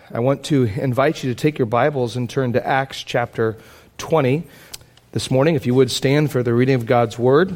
I want to invite you to take your Bibles and turn to Acts chapter 20 this morning. If you would stand for the reading of God's Word.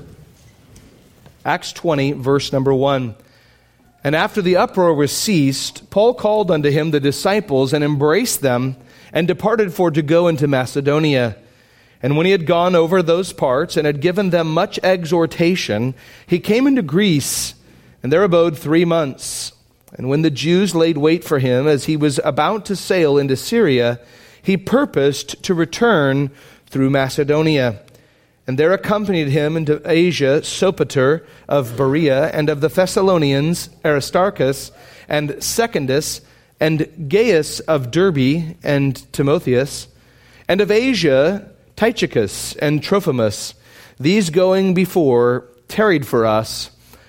Acts 20, verse number 1. And after the uproar was ceased, Paul called unto him the disciples and embraced them and departed for to go into Macedonia. And when he had gone over those parts and had given them much exhortation, he came into Greece and there abode 3 months. And when the Jews laid wait for him as he was about to sail into Syria, he purposed to return through Macedonia. And there accompanied him into Asia Sopater of Berea, and of the Thessalonians Aristarchus and Secundus, and Gaius of Derbe and Timotheus, and of Asia Tychicus and Trophimus. These going before tarried for us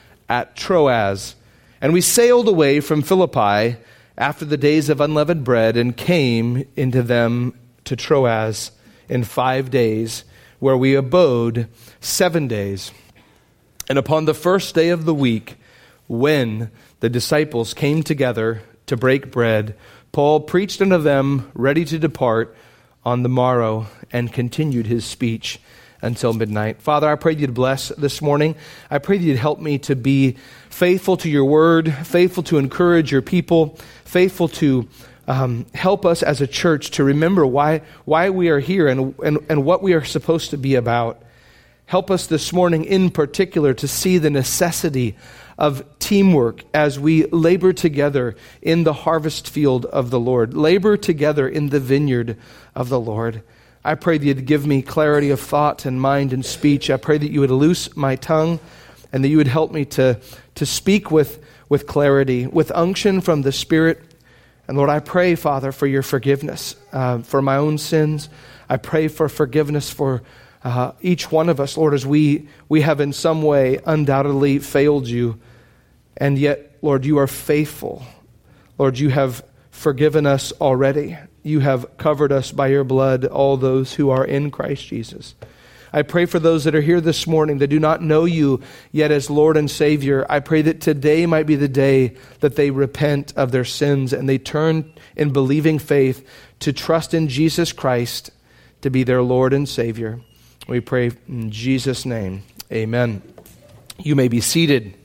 at Troas. And we sailed away from Philippi after the days of unleavened bread, and came into them to Troas in 5 days, where we abode 7 days. And upon the first day of the week, when the disciples came together to break bread, Paul preached unto them ready to depart on the morrow, and continued his speech until midnight. Father, I pray you'd bless this morning. I pray that you'd help me to be faithful to your word, faithful to encourage your people, faithful to help us as a church to remember why we are here and what we are supposed to be about. Help us this morning in particular to see the necessity of teamwork as we labor together in the harvest field of the Lord, labor together in the vineyard of the Lord. I pray that you'd give me clarity of thought and mind and speech. I pray that you would loose my tongue and that you would help me to speak with clarity, with unction from the Spirit. And Lord, I pray, Father, for your forgiveness for my own sins. I pray for forgiveness for each one of us, Lord, as we have in some way undoubtedly failed you. And yet, Lord, you are faithful. Lord, you have forgiven us already. You have covered us by your blood, all those who are in Christ Jesus. I pray for those that are here this morning that do not know you yet as Lord and Savior. I pray that today might be the day that they repent of their sins and they turn in believing faith to trust in Jesus Christ to be their Lord and Savior. We pray in Jesus' name. Amen. You may be seated.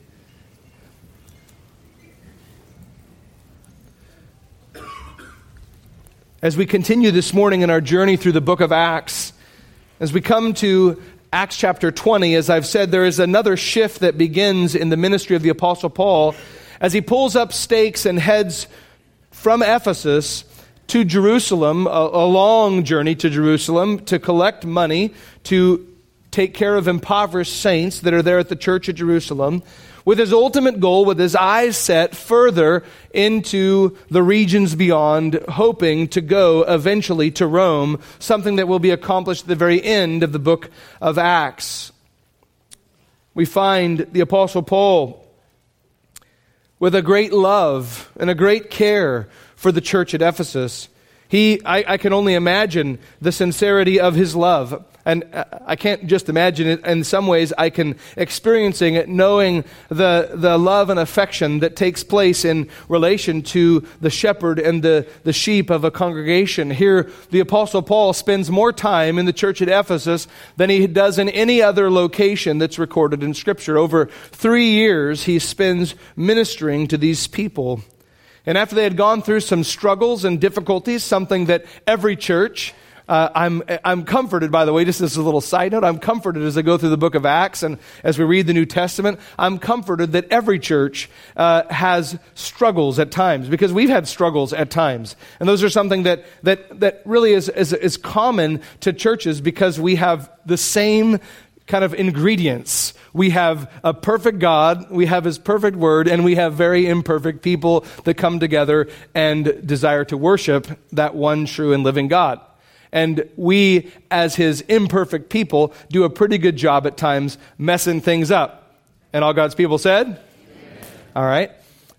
As we continue this morning in our journey through the book of Acts, as we come to Acts chapter 20, as I've said, there is another shift that begins in the ministry of the Apostle Paul as he pulls up stakes and heads from Ephesus to Jerusalem, a long journey to Jerusalem, to collect money to take care of impoverished saints that are there at the church at Jerusalem, with his ultimate goal, with his eyes set further into the regions beyond, hoping to go eventually to Rome, something that will be accomplished at the very end of the book of Acts. We find the Apostle Paul with a great love and a great care for the church at Ephesus. I can only imagine the sincerity of his love. And I can't just imagine it. In some ways, I can experiencing it, knowing the love and affection that takes place in relation to the shepherd and the sheep of a congregation. Here, the Apostle Paul spends more time in the church at Ephesus than he does in any other location that's recorded in Scripture. Over 3 years, he spends ministering to these people. And after they had gone through some struggles and difficulties, something that every church, I'm comforted, by the way, just as a little side note, I'm comforted as I go through the book of Acts and as we read the New Testament, I'm comforted that every church has struggles at times, because we've had struggles at times. And those are something that really is common to churches, because we have the same kind of ingredients. We have a perfect God, we have His perfect Word, and we have very imperfect people that come together and desire to worship that one true and living God. And we, as His imperfect people, do a pretty good job at times messing things up. And all God's people said? Amen. All right.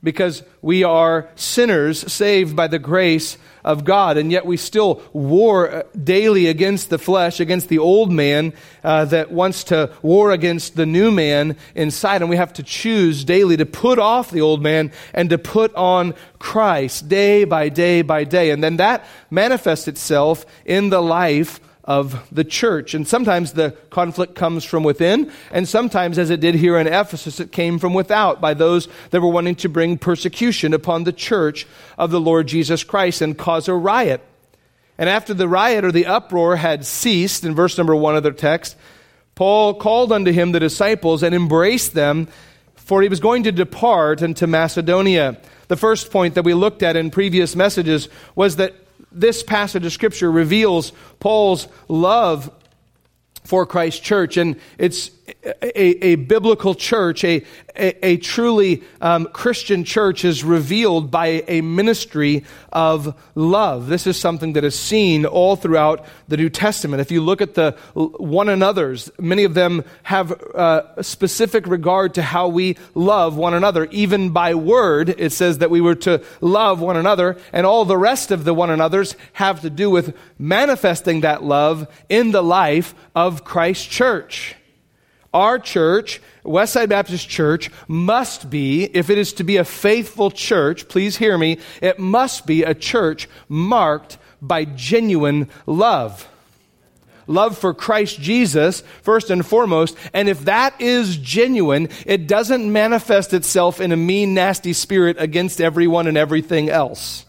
because we are sinners saved by the grace of God, and yet we still war daily against the flesh, against the old man that wants to war against the new man inside, and we have to choose daily to put off the old man and to put on Christ day by day by day. And then that manifests itself in the life of the church. And sometimes the conflict comes from within, and sometimes, as it did here in Ephesus, it came from without by those that were wanting to bring persecution upon the church of the Lord Jesus Christ and cause a riot. And after the riot or the uproar had ceased, in verse number 1 of their text, Paul called unto him the disciples and embraced them, for he was going to depart into Macedonia. The first point that we looked at in previous messages was that this passage of Scripture reveals Paul's love for Christ's church, and it's a biblical church, a truly Christian church is revealed by a ministry of love. This is something that is seen all throughout the New Testament. If you look at the one another's, many of them have a specific regard to how we love one another. Even by word, it says that we were to love one another, and all the rest of the one another's have to do with manifesting that love in the life of Christ's church. Our church, Westside Baptist Church, must be, if it is to be a faithful church, please hear me, it must be a church marked by genuine love. Love for Christ Jesus, first and foremost. And if that is genuine, it doesn't manifest itself in a mean, nasty spirit against everyone and everything else.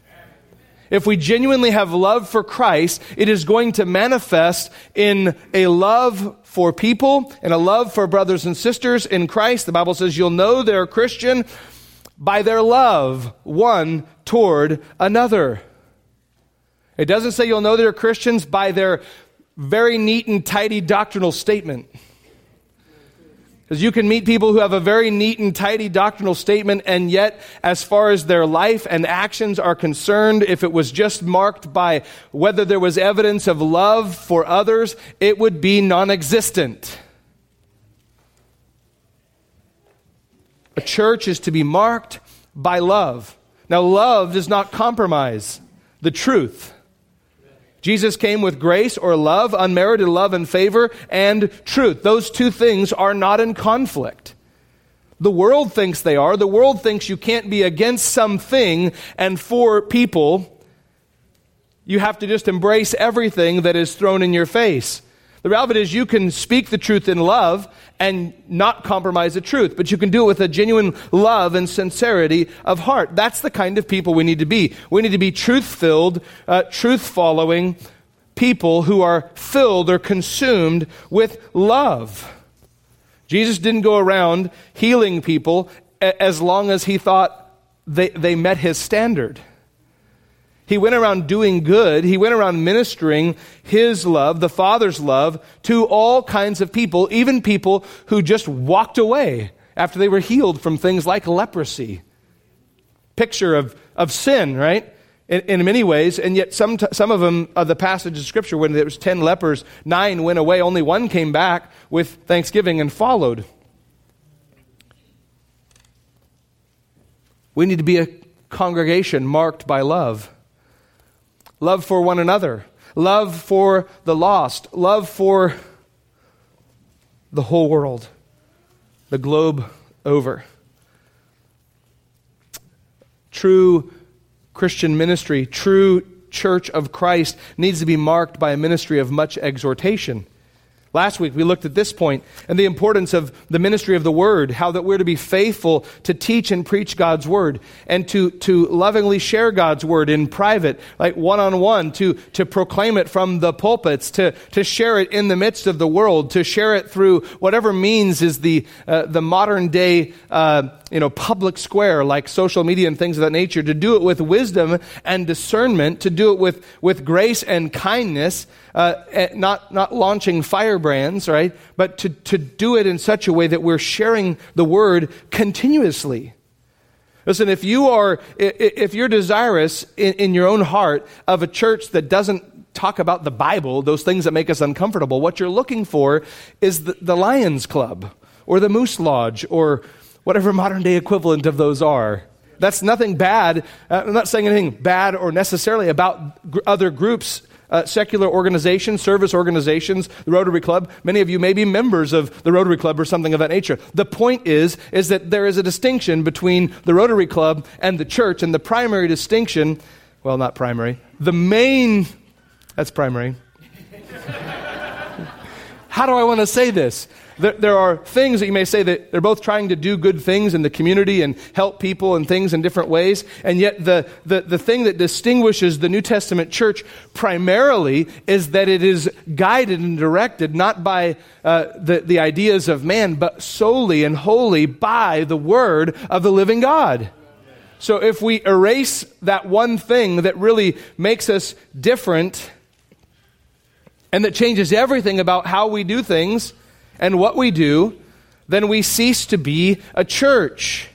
If we genuinely have love for Christ, it is going to manifest in a love for people and a love for brothers and sisters in Christ. The Bible says you'll know they're Christian by their love one toward another. It doesn't say you'll know they're Christians by their very neat and tidy doctrinal statement. Because you can meet people who have a very neat and tidy doctrinal statement, and yet, as far as their life and actions are concerned, if it was just marked by whether there was evidence of love for others, it would be non-existent. A church is to be marked by love. Now, love does not compromise the truth. Jesus came with grace or love, unmerited love and favor, and truth. Those two things are not in conflict. The world thinks they are. The world thinks you can't be against something, and for people, you have to just embrace everything that is thrown in your face. The reality is you can speak the truth in love and not compromise the truth, but you can do it with a genuine love and sincerity of heart. That's the kind of people we need to be. We need to be truth-filled, truth-following people who are filled or consumed with love. Jesus didn't go around healing people as long as he thought they met his standard. He went around doing good. He went around ministering his love, the Father's love, to all kinds of people, even people who just walked away after they were healed from things like leprosy. Picture of sin, right? In many ways, and yet some of them, the passage of Scripture, when there was 10 lepers, 9 went away, only 1 came back with thanksgiving and followed. We need to be a congregation marked by love. Love for one another, love for the lost, love for the whole world, the globe over. True Christian ministry, true church of Christ needs to be marked by a ministry of much exhortation. Last week we looked at this point and the importance of the ministry of the Word, how that we're to be faithful to teach and preach God's Word and to lovingly share God's Word in private, like one-on-one, to proclaim it from the pulpits, to share it in the midst of the world, to share it through whatever means is the modern day public square, like social media and things of that nature, to do it with wisdom and discernment, to do it with grace and kindness, not launching firebrands, right? But to do it in such a way that we're sharing the Word continuously. Listen, if you're desirous in your own heart of a church that doesn't talk about the Bible, those things that make us uncomfortable, what you're looking for is the Lions Club or the Moose Lodge or whatever modern day equivalent of those are. That's nothing bad. I'm not saying anything bad or necessarily about other groups, secular organizations, service organizations, the Rotary Club. Many of you may be members of the Rotary Club or something of that nature. The point is that there is a distinction between the Rotary Club and the church, and the primary distinction, well, not primary, that's primary. How do I want to say this? There are things that you may say that they're both trying to do good things in the community and help people and things in different ways, and yet the thing that distinguishes the New Testament church primarily is that it is guided and directed not by the ideas of man, but solely and wholly by the Word of the living God. So if we erase that one thing that really makes us different and that changes everything about how we do things and what we do, then we cease to be a church.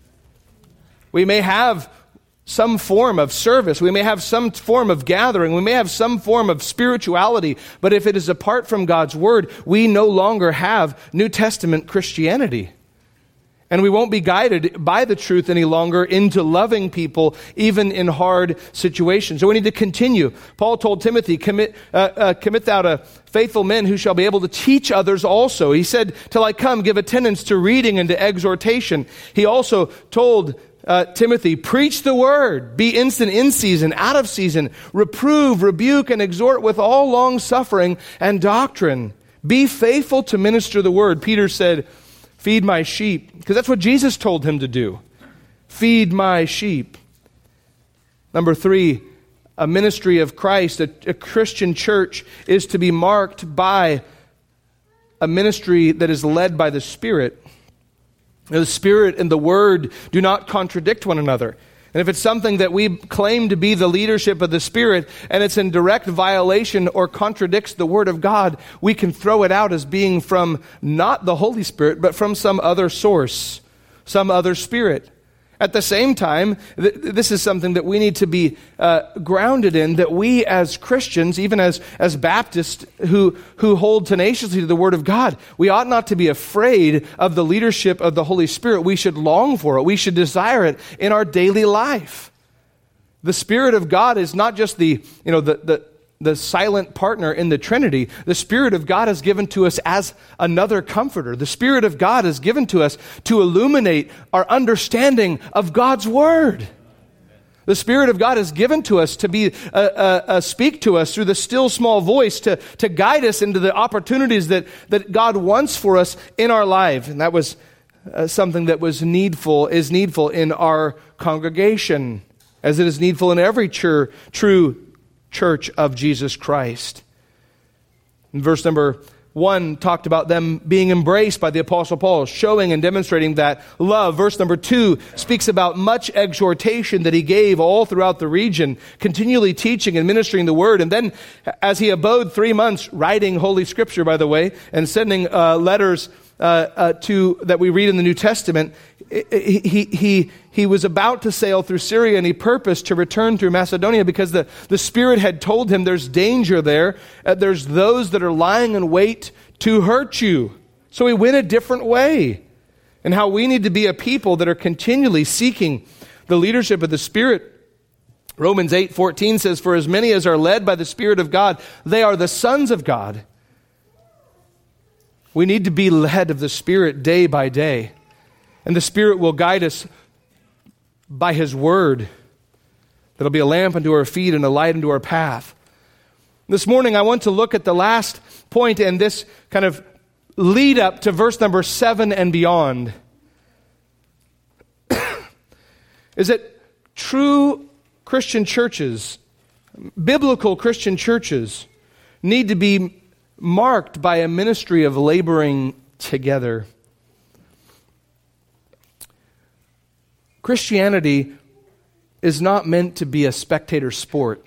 We may have some form of service. We may have some form of gathering. We may have some form of spirituality. But if it is apart from God's Word, we no longer have New Testament Christianity. And we won't be guided by the truth any longer into loving people, even in hard situations. So we need to continue. Paul told Timothy, commit thou to faithful men who shall be able to teach others also. He said, till I come, give attendance to reading and to exhortation. He also told Timothy, preach the word, be instant in season, out of season, reprove, rebuke, and exhort with all long suffering and doctrine. Be faithful to minister the word. Peter said, feed my sheep, because that's what Jesus told him to do. Feed my sheep. Number 3, a ministry of Christ, a Christian church, is to be marked by a ministry that is led by the Spirit. The Spirit and the Word do not contradict one another. And if it's something that we claim to be the leadership of the Spirit and it's in direct violation or contradicts the Word of God, we can throw it out as being from not the Holy Spirit, but from some other source, some other spirit. At the same time, this is something that we need to be grounded in, that we as Christians, even as Baptists who hold tenaciously to the Word of God, we ought not to be afraid of the leadership of the Holy Spirit. We should long for it. We should desire it in our daily life. The Spirit of God is not just the silent partner in the Trinity. The Spirit of God is given to us as another comforter. The Spirit of God is given to us to illuminate our understanding of God's Word. The Spirit of God is given to us to be speak to us through the still small voice, to guide us into the opportunities that God wants for us in our lives. And that was something that is needful in our congregation, as it is needful in every true church of Jesus Christ. In verse number 1 talked about them being embraced by the Apostle Paul, showing and demonstrating that love. Verse number 2 speaks about much exhortation that he gave all throughout the region, continually teaching and ministering the word. And then as he abode 3 months, writing Holy Scripture, by the way, and sending letters that we read in the New Testament, he was about to sail through Syria, and he purposed to return through Macedonia because the Spirit had told him there's danger there. There's those that are lying in wait to hurt you. So he went a different way. And how we need to be a people that are continually seeking the leadership of the Spirit. Romans 8:14 says, for as many as are led by the Spirit of God, they are the sons of God. We need to be led of the Spirit day by day. And the Spirit will guide us by His Word. That'll be a lamp unto our feet and a light unto our path. This morning I want to look at the last point and this kind of lead up to verse number 7 and beyond. Is that true Christian churches, biblical Christian churches, need to be marked by a ministry of laboring together. Christianity is not meant to be a spectator sport.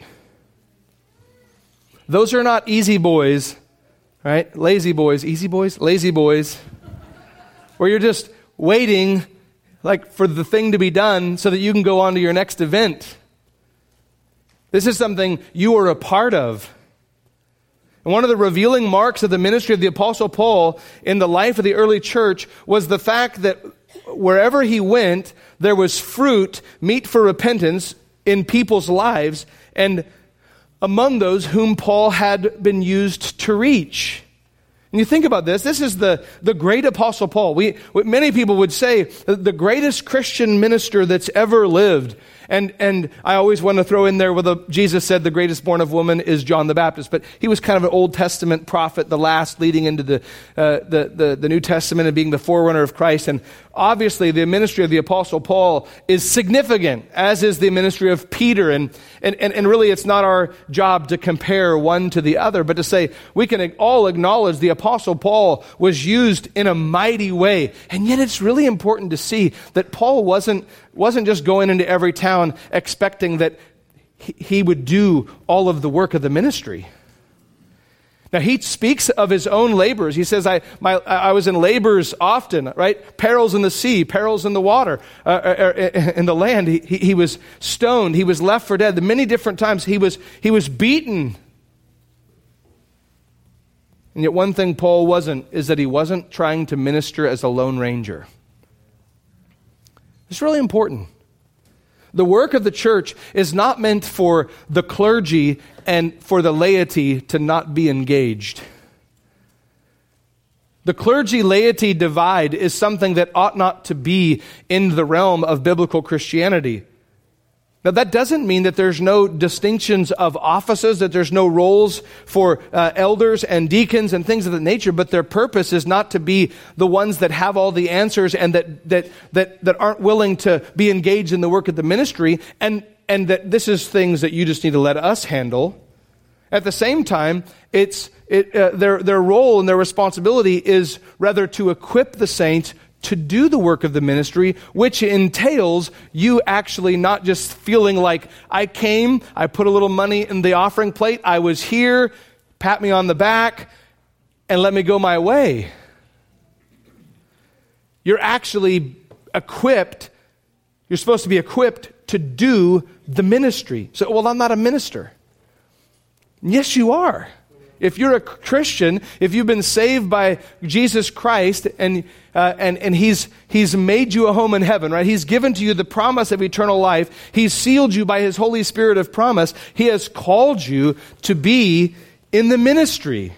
Those are not easy boys, right? Lazy boys, easy boys, lazy boys, where you're just waiting like for the thing to be done so that you can go on to your next event. This is something you are a part of. And one of the revealing marks of the ministry of the Apostle Paul in the life of the early church was the fact that wherever he went, there was fruit, meat for repentance in people's lives, and among those whom Paul had been used to reach. And you think about this, this is the great Apostle Paul. Many people would say the greatest Christian minister that's ever lived. And I always want to throw in there where Jesus said the greatest born of woman is John the Baptist. But he was kind of an Old Testament prophet, the last leading into the New Testament and being the forerunner of Christ. And obviously the ministry of the Apostle Paul is significant, as is the ministry of Peter. And really it's not our job to compare one to the other, but to say we can all acknowledge the Apostle Paul was used in a mighty way. And yet it's really important to see that Paul wasn't just going into every town expecting that he would do all of the work of the ministry. Now, he speaks of his own labors. He says, I was in labors often, right? Perils in the sea, perils in the water, in the land. He was stoned. He was left for dead. Many different times he was beaten. And yet one thing Paul wasn't is that he wasn't trying to minister as a lone ranger. It's really important. The work of the church is not meant for the clergy and for the laity to not be engaged. The clergy-laity divide is something that ought not to be in the realm of biblical Christianity. Now, that doesn't mean that there's no distinctions of offices, that there's no roles for elders and deacons and things of that nature, but their purpose is not to be the ones that have all the answers and that aren't willing to be engaged in the work of the ministry, and that this is things that you just need to let us handle. At the same time, their role and their responsibility is rather to equip the saints to do the work of the ministry, which entails you actually not just feeling like, I came, I put a little money in the offering plate, I was here, pat me on the back, and let me go my way. You're actually equipped, you're supposed to be equipped to do the ministry. So, well, I'm not a minister. Yes, you are. If you're a Christian, if you've been saved by Jesus Christ and He's made you a home in heaven, right? He's given to you the promise of eternal life. He's sealed you by His Holy Spirit of promise. He has called you to be in the ministry.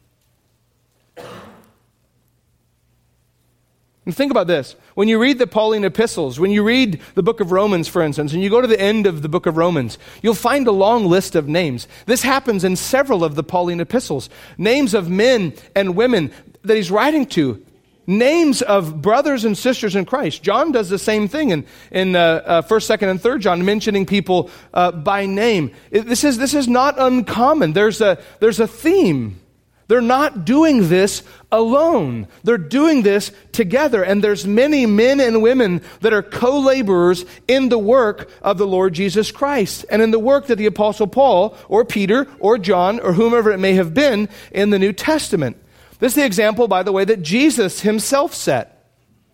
And think about this. When you read the Pauline epistles, when you read the book of Romans, for instance, and you go to the end of the book of Romans, you'll find a long list of names. This happens in several of the Pauline epistles. Names of men and women that he's writing to. Names of brothers and sisters in Christ. John does the same thing in 1st, 2nd, and 3rd John, mentioning people by name. This is not uncommon. There's a theme. They're not doing this alone. They're doing this together. And there's many men and women that are co-laborers in the work of the Lord Jesus Christ and in the work that the Apostle Paul or Peter or John or whomever it may have been in the New Testament. This is the example, by the way, that Jesus himself set.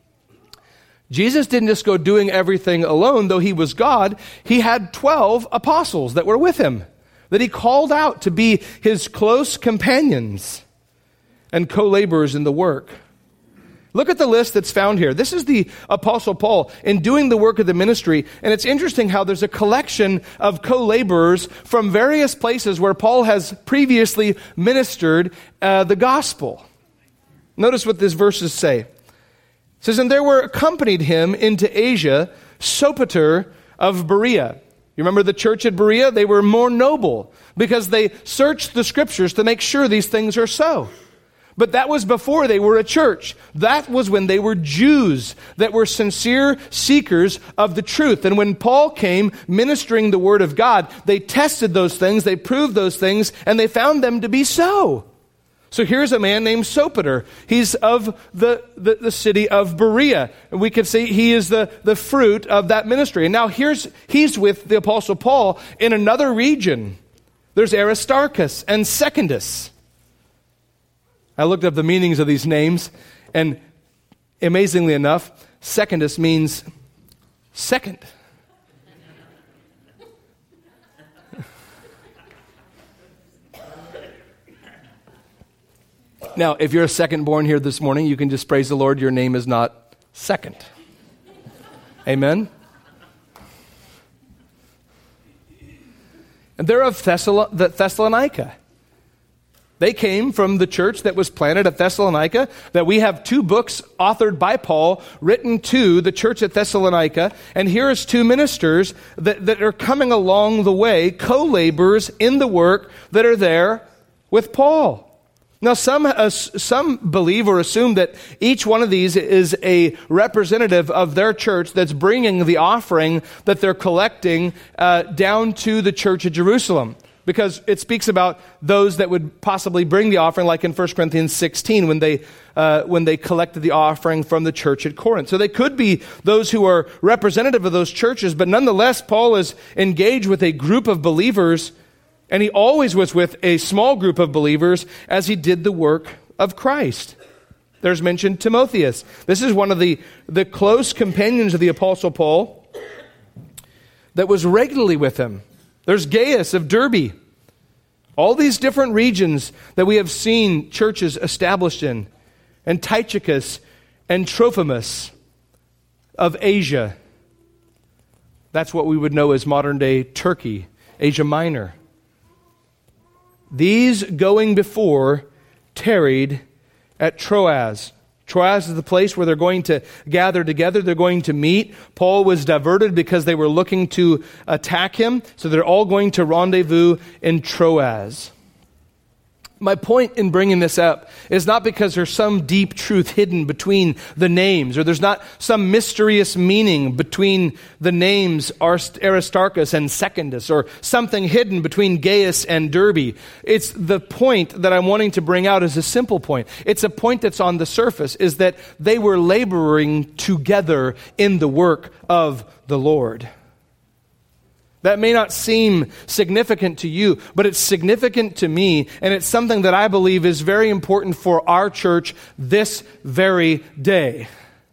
Jesus didn't just go doing everything alone, though he was God. He had 12 apostles that were with him, that he called out to be his close companions and co-laborers in the work. Look at the list that's found here. This is the Apostle Paul in doing the work of the ministry. And it's interesting how there's a collection of co-laborers from various places where Paul has previously ministered the gospel. Notice what these verses say. It says, and there were accompanied him into Asia, Sopater of Berea. You remember the church at Berea? They were more noble because they searched the scriptures to make sure these things are so. But that was before they were a church. That was when they were Jews that were sincere seekers of the truth. And when Paul came ministering the word of God, they tested those things, they proved those things, and they found them to be so. So here's a man named Sopater. He's of the city of Berea. And we could say he is the fruit of that ministry. And now he's with the Apostle Paul in another region. There's Aristarchus and Secundus. I looked up the meanings of these names, and amazingly enough, Secundus means second. Now, if you're a second born here this morning, you can just praise the Lord. Your name is not second. Amen? And they're of Thessalonica. They came from the church that was planted at Thessalonica, that we have 2 books authored by Paul, written to the church at Thessalonica. And here is 2 ministers that are coming along the way, co-laborers in the work that are there with Paul. Now, some believe or assume that each one of these is a representative of their church that's bringing the offering that they're collecting down to the church at Jerusalem. Because it speaks about those that would possibly bring the offering, like in 1 Corinthians 16, when they collected the offering from the church at Corinth. So they could be those who are representative of those churches, but nonetheless, Paul is engaged with a group of believers, and he always was with a small group of believers as he did the work of Christ. There's mentioned Timotheus. This is one of the close companions of the Apostle Paul that was regularly with him. There's Gaius of Derbe. All these different regions that we have seen churches established in. And Tychicus and Trophimus of Asia. That's what we would know as modern-day Turkey, Asia Minor. These going before tarried at Troas. Troas is the place where they're going to gather together. They're going to meet. Paul was diverted because they were looking to attack him. So they're all going to rendezvous in Troas. My point in bringing this up is not because there's some deep truth hidden between the names, or there's not some mysterious meaning between the names Aristarchus and Secundus, or something hidden between Gaius and Derbe. It's the point that I'm wanting to bring out is a simple point. It's a point that's on the surface, is that they were laboring together in the work of the Lord. That may not seem significant to you, but it's significant to me, and it's something that I believe is very important for our church this very day.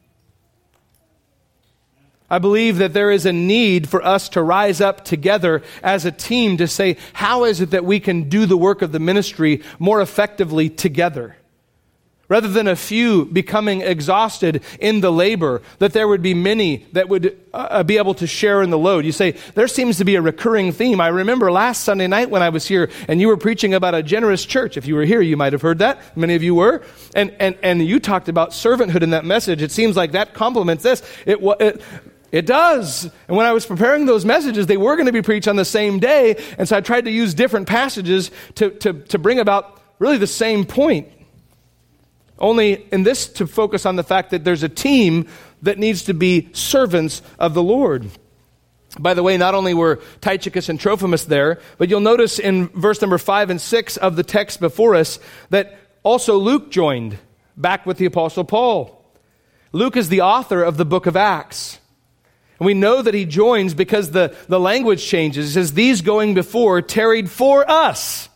I believe that there is a need for us to rise up together as a team to say, how is it that we can do the work of the ministry more effectively together? Rather than a few becoming exhausted in the labor, that there would be many that would be able to share in the load. You say, there seems to be a recurring theme. I remember last Sunday night when I was here and you were preaching about a generous church. If you were here, you might have heard that. Many of you were. And you talked about servanthood in that message. It seems like that complements this. It does. And when I was preparing those messages, they were going to be preached on the same day. And so I tried to use different passages to bring about really the same point. Only in this to focus on the fact that there's a team that needs to be servants of the Lord. By the way, not only were Tychicus and Trophimus there, but you'll notice in verse number 5 and 6 of the text before us that also Luke joined back with the Apostle Paul. Luke is the author of the book of Acts. And we know that he joins because the language changes. It says, these going before tarried for us.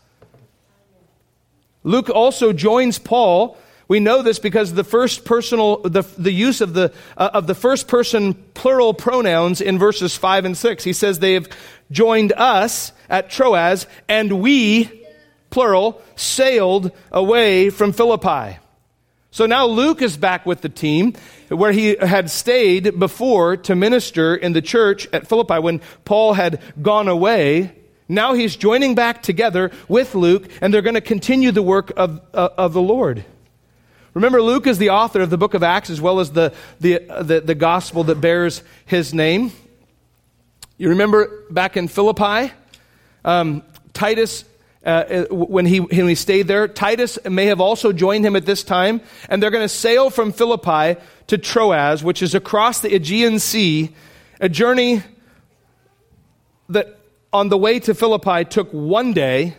Luke also joins Paul. We know this because the first personal, the use of the first person plural pronouns in verses 5 and 6. He says they have joined us at Troas, and we, plural, sailed away from Philippi. So now Luke is back with the team where he had stayed before to minister in the church at Philippi when Paul had gone away. Now he's joining back together with Luke, and they're going to continue the work of the Lord. Remember, Luke is the author of the book of Acts as well as the gospel that bears his name. You remember back in Philippi, Titus, when he stayed there, Titus may have also joined him at this time, and they're going to sail from Philippi to Troas, which is across the Aegean Sea, a journey that on the way to Philippi took 1 day,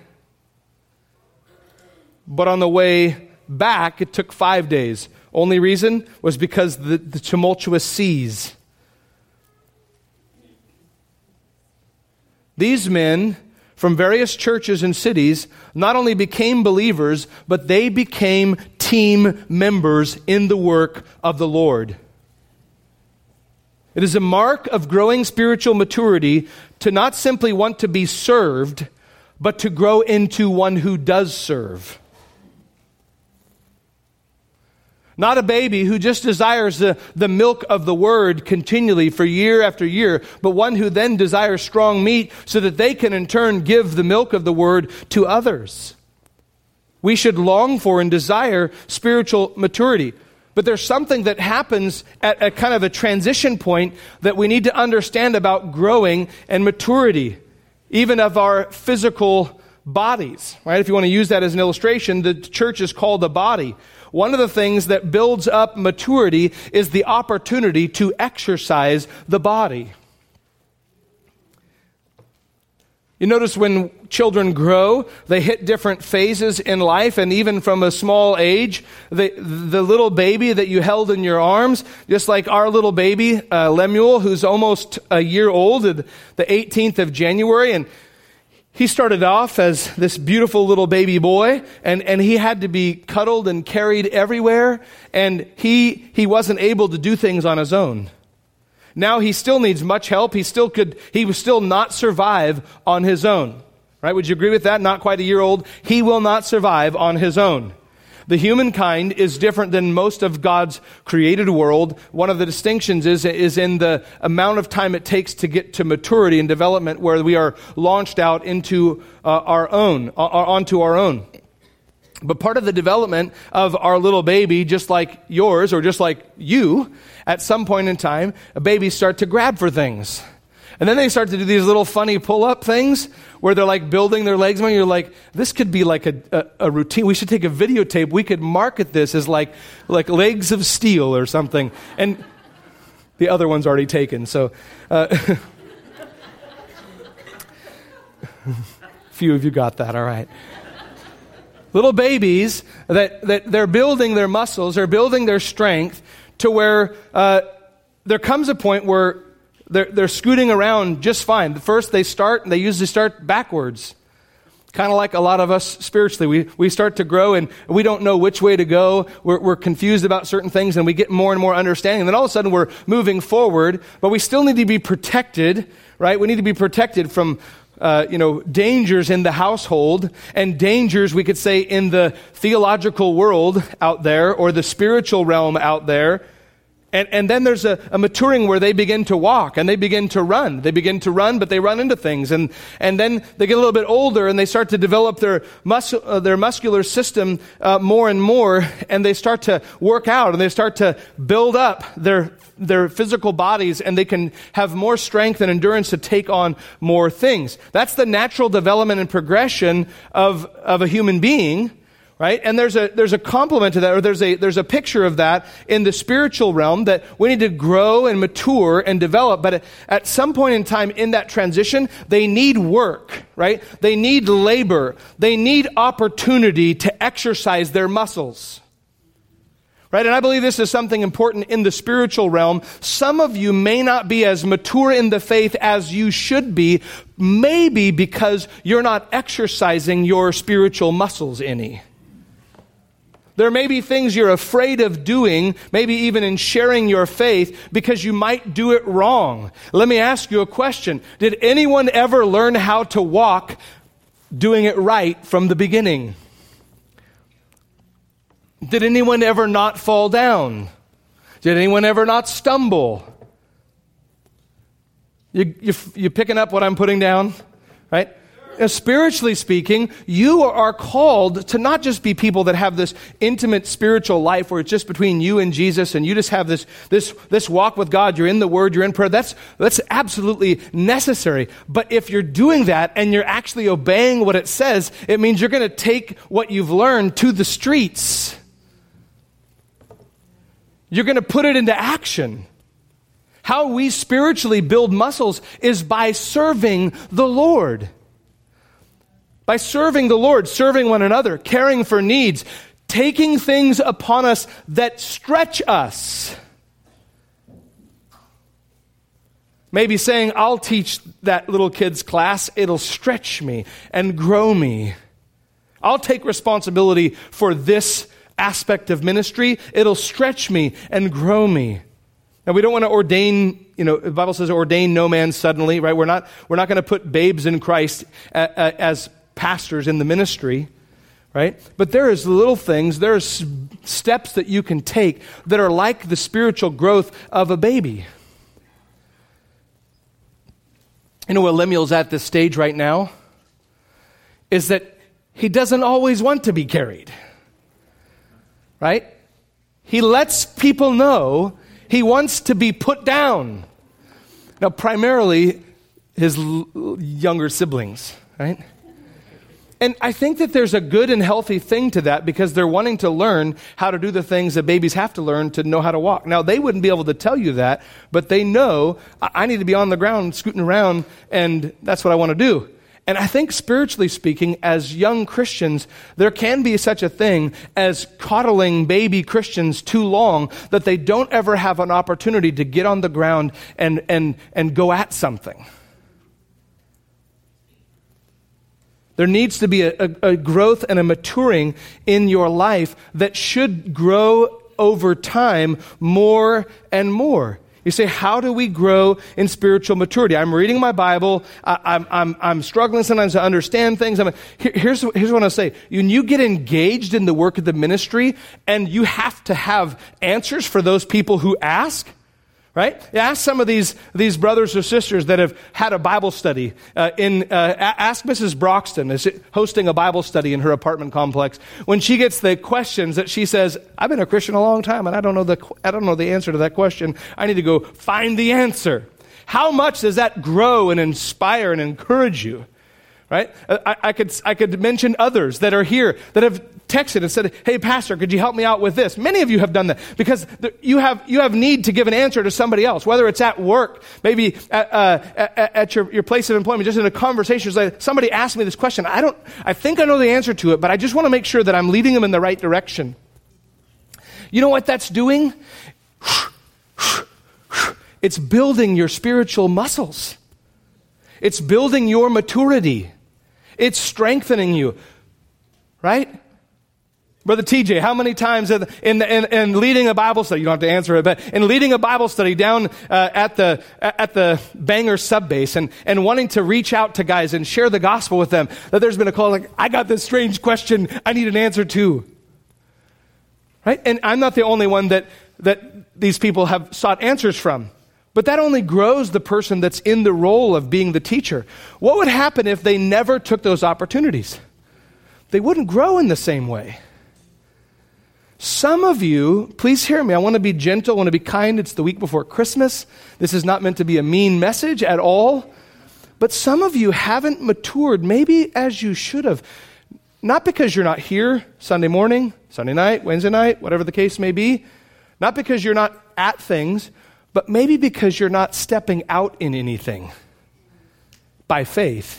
but on the way back, it took 5 days. Only reason was because the tumultuous seas. These men from various churches and cities not only became believers, but they became team members in the work of the Lord. It is a mark of growing spiritual maturity to not simply want to be served, but to grow into one who does serve. Not a baby who just desires the milk of the word continually for year after year, but one who then desires strong meat so that they can in turn give the milk of the word to others. We should long for and desire spiritual maturity. But there's something that happens at a kind of a transition point that we need to understand about growing and maturity, even of our physical bodies, right? If you want to use that as an illustration, the church is called a body. One of the things that builds up maturity is the opportunity to exercise the body. You notice when children grow, they hit different phases in life, and even from a small age, the little baby that you held in your arms, just like our little baby, Lemuel, who's almost a year old, the 18th of January, and he started off as this beautiful little baby boy, and he had to be cuddled and carried everywhere, and he wasn't able to do things on his own. Now he still needs much help. He would still not survive on his own. Right? Would you agree with that? Not quite a year old. He will not survive on his own. The humankind is different than most of God's created world. One of the distinctions is in the amount of time it takes to get to maturity and development, where we are launched out into onto our own. But part of the development of our little baby, just like yours or just like you, at some point in time, babies start to grab for things. And then they start to do these little funny pull-up things where they're like building their legs. And you're like, this could be like a routine. We should take a videotape. We could market this as like legs of steel or something. And the other one's already taken. So few of you got that. All right. Little babies that they're building their muscles, they're building their strength to where there comes a point where they're scooting around just fine. First they usually start backwards. Kind of like a lot of us spiritually. We start to grow and we don't know which way to go. We're confused about certain things and we get more and more understanding. And then all of a sudden we're moving forward, but we still need to be protected, right? We need to be protected from dangers in the household and dangers, we could say, in the theological world out there or the spiritual realm out there. And then there's a maturing where they begin to walk and they begin to run. They begin to run, but they run into things. And then they get a little bit older and they start to develop their muscular system more and more. And they start to work out and they start to build up their physical bodies, and they can have more strength and endurance to take on more things. That's the natural development and progression of a human being. Right? And there's a complement to that, or there's a picture of that in the spiritual realm, that we need to grow and mature and develop. But at some point in time in that transition, they need work, right? They need labor. They need opportunity to exercise their muscles. Right? And I believe this is something important in the spiritual realm. Some of you may not be as mature in the faith as you should be, maybe because you're not exercising your spiritual muscles any. There may be things you're afraid of doing, maybe even in sharing your faith, because you might do it wrong. Let me ask you a question. Did anyone ever learn how to walk doing it right from the beginning? Did anyone ever not fall down? Did anyone ever not stumble? You picking up what I'm putting down? Right? Spiritually speaking, you are called to not just be people that have this intimate spiritual life where it's just between you and Jesus and you just have this walk with God. You're in the Word, you're in prayer. That's absolutely necessary. But if you're doing that and you're actually obeying what it says, it means you're going to take what you've learned to the streets. You're going to put it into action. How we spiritually build muscles is by serving the Lord. By serving the Lord, serving one another, caring for needs, taking things upon us that stretch us. Maybe saying, I'll teach that little kid's class, it'll stretch me and grow me. I'll take responsibility for this aspect of ministry, it'll stretch me and grow me. Now, we don't want to ordain, the Bible says ordain no man suddenly, right? We're not going to put babes in Christ as pastors in the ministry, right? But there is little things, there are steps that you can take that are like the spiritual growth of a baby. You know, where Lemuel's at this stage right now is that he doesn't always want to be carried, right? He lets people know he wants to be put down. Now, primarily his younger siblings, right? And I think that there's a good and healthy thing to that because they're wanting to learn how to do the things that babies have to learn to know how to walk. Now, they wouldn't be able to tell you that, but they know I need to be on the ground scooting around, and that's what I want to do. And I think spiritually speaking, as young Christians, there can be such a thing as coddling baby Christians too long that they don't ever have an opportunity to get on the ground and go at something. There needs to be a growth and a maturing in your life that should grow over time more and more. You say, how do we grow in spiritual maturity? I'm reading my Bible. I'm struggling sometimes to understand things. Here's what I'll say. When you get engaged in the work of the ministry and you have to have answers for those people who ask, right? Ask some of these brothers or sisters that have had a Bible study. Ask Mrs. Broxton, is hosting a Bible study in her apartment complex. When she gets the questions that she says, I've been a Christian a long time and I don't know the answer to that question. I need to go find the answer. How much does that grow and inspire and encourage you? Right? I could mention others that are here that have texted and said, hey, pastor, could you help me out with this? Many of you have done that because you have need to give an answer to somebody else, whether it's at work, maybe at your place of employment, just in a conversation. It's like, somebody asked me this question. I think I know the answer to it, but I just want to make sure that I'm leading them in the right direction. You know what that's doing? It's building your spiritual muscles. It's building your maturity. It's strengthening you, right? Brother TJ, how many times in leading a Bible study, you don't have to answer it, but in leading a Bible study down at the Bangor sub base and wanting to reach out to guys and share the gospel with them, that there's been a call like, I got this strange question I need an answer to. Right? And I'm not the only one that these people have sought answers from. But that only grows the person that's in the role of being the teacher. What would happen if they never took those opportunities? They wouldn't grow in the same way. Some of you, please hear me. I want to be gentle. I want to be kind. It's the week before Christmas. This is not meant to be a mean message at all. But some of you haven't matured maybe as you should have. Not because you're not here Sunday morning, Sunday night, Wednesday night, whatever the case may be. Not because you're not at things, but maybe because you're not stepping out in anything by faith.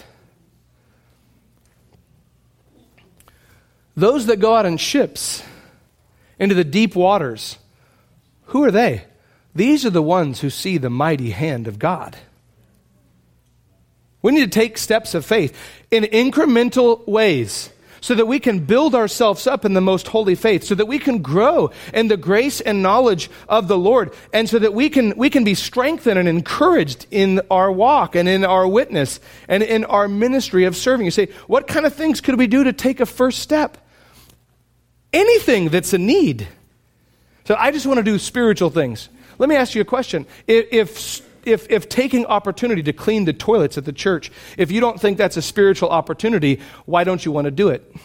Those that go out in ships into the deep waters, who are they? These are the ones who see the mighty hand of God. We need to take steps of faith in incremental ways so that we can build ourselves up in the most holy faith, so that we can grow in the grace and knowledge of the Lord, and so that we can be strengthened and encouraged in our walk and in our witness and in our ministry of serving. You say, what kind of things could we do to take a first step? Anything that's a need. So I just want to do spiritual things. Let me ask you a question. If taking opportunity to clean the toilets at the church, if you don't think that's a spiritual opportunity, why don't you want to do it?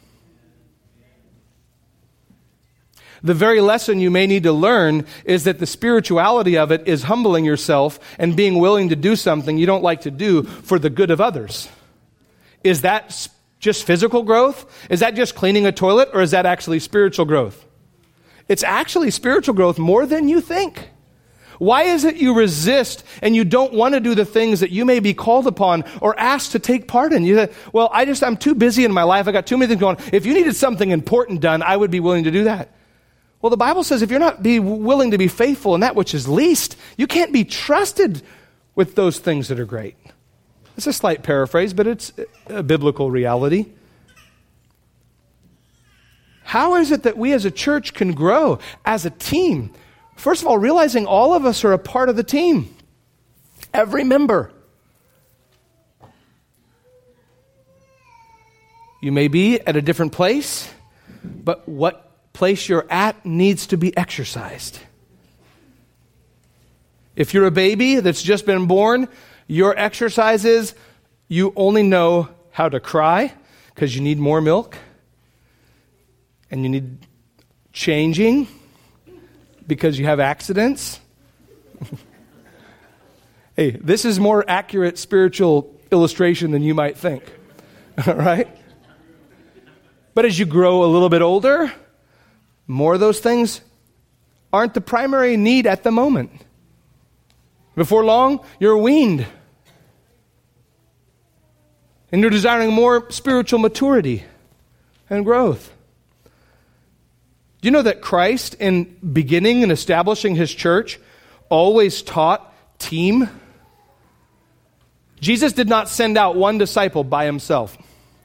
The very lesson you may need to learn is that the spirituality of it is humbling yourself and being willing to do something you don't like to do for the good of others. Is that just physical growth? Is that just cleaning a toilet, or is that actually spiritual growth? It's actually spiritual growth more than you think. Why is it you resist and you don't want to do the things that you may be called upon or asked to take part in? You say, well, I'm too busy in my life. I got too many things going on. If you needed something important done, I would be willing to do that. Well, the Bible says if you're not willing to be faithful in that which is least, you can't be trusted with those things that are great. It's a slight paraphrase, but it's a biblical reality. How is it that we as a church can grow as a team? First of all, realizing all of us are a part of the team. Every member. You may be at a different place, but what place you're at needs to be exercised. If you're a baby that's just been born, your exercise is you only know how to cry because you need more milk, and you need changing because you have accidents. Hey, this is more accurate spiritual illustration than you might think. All right? But as you grow a little bit older, more of those things aren't the primary need at the moment. Before long, you're weaned. And you're desiring more spiritual maturity and growth. Do you know that Christ, in beginning and establishing his church, always taught team? Jesus did not send out one disciple by himself.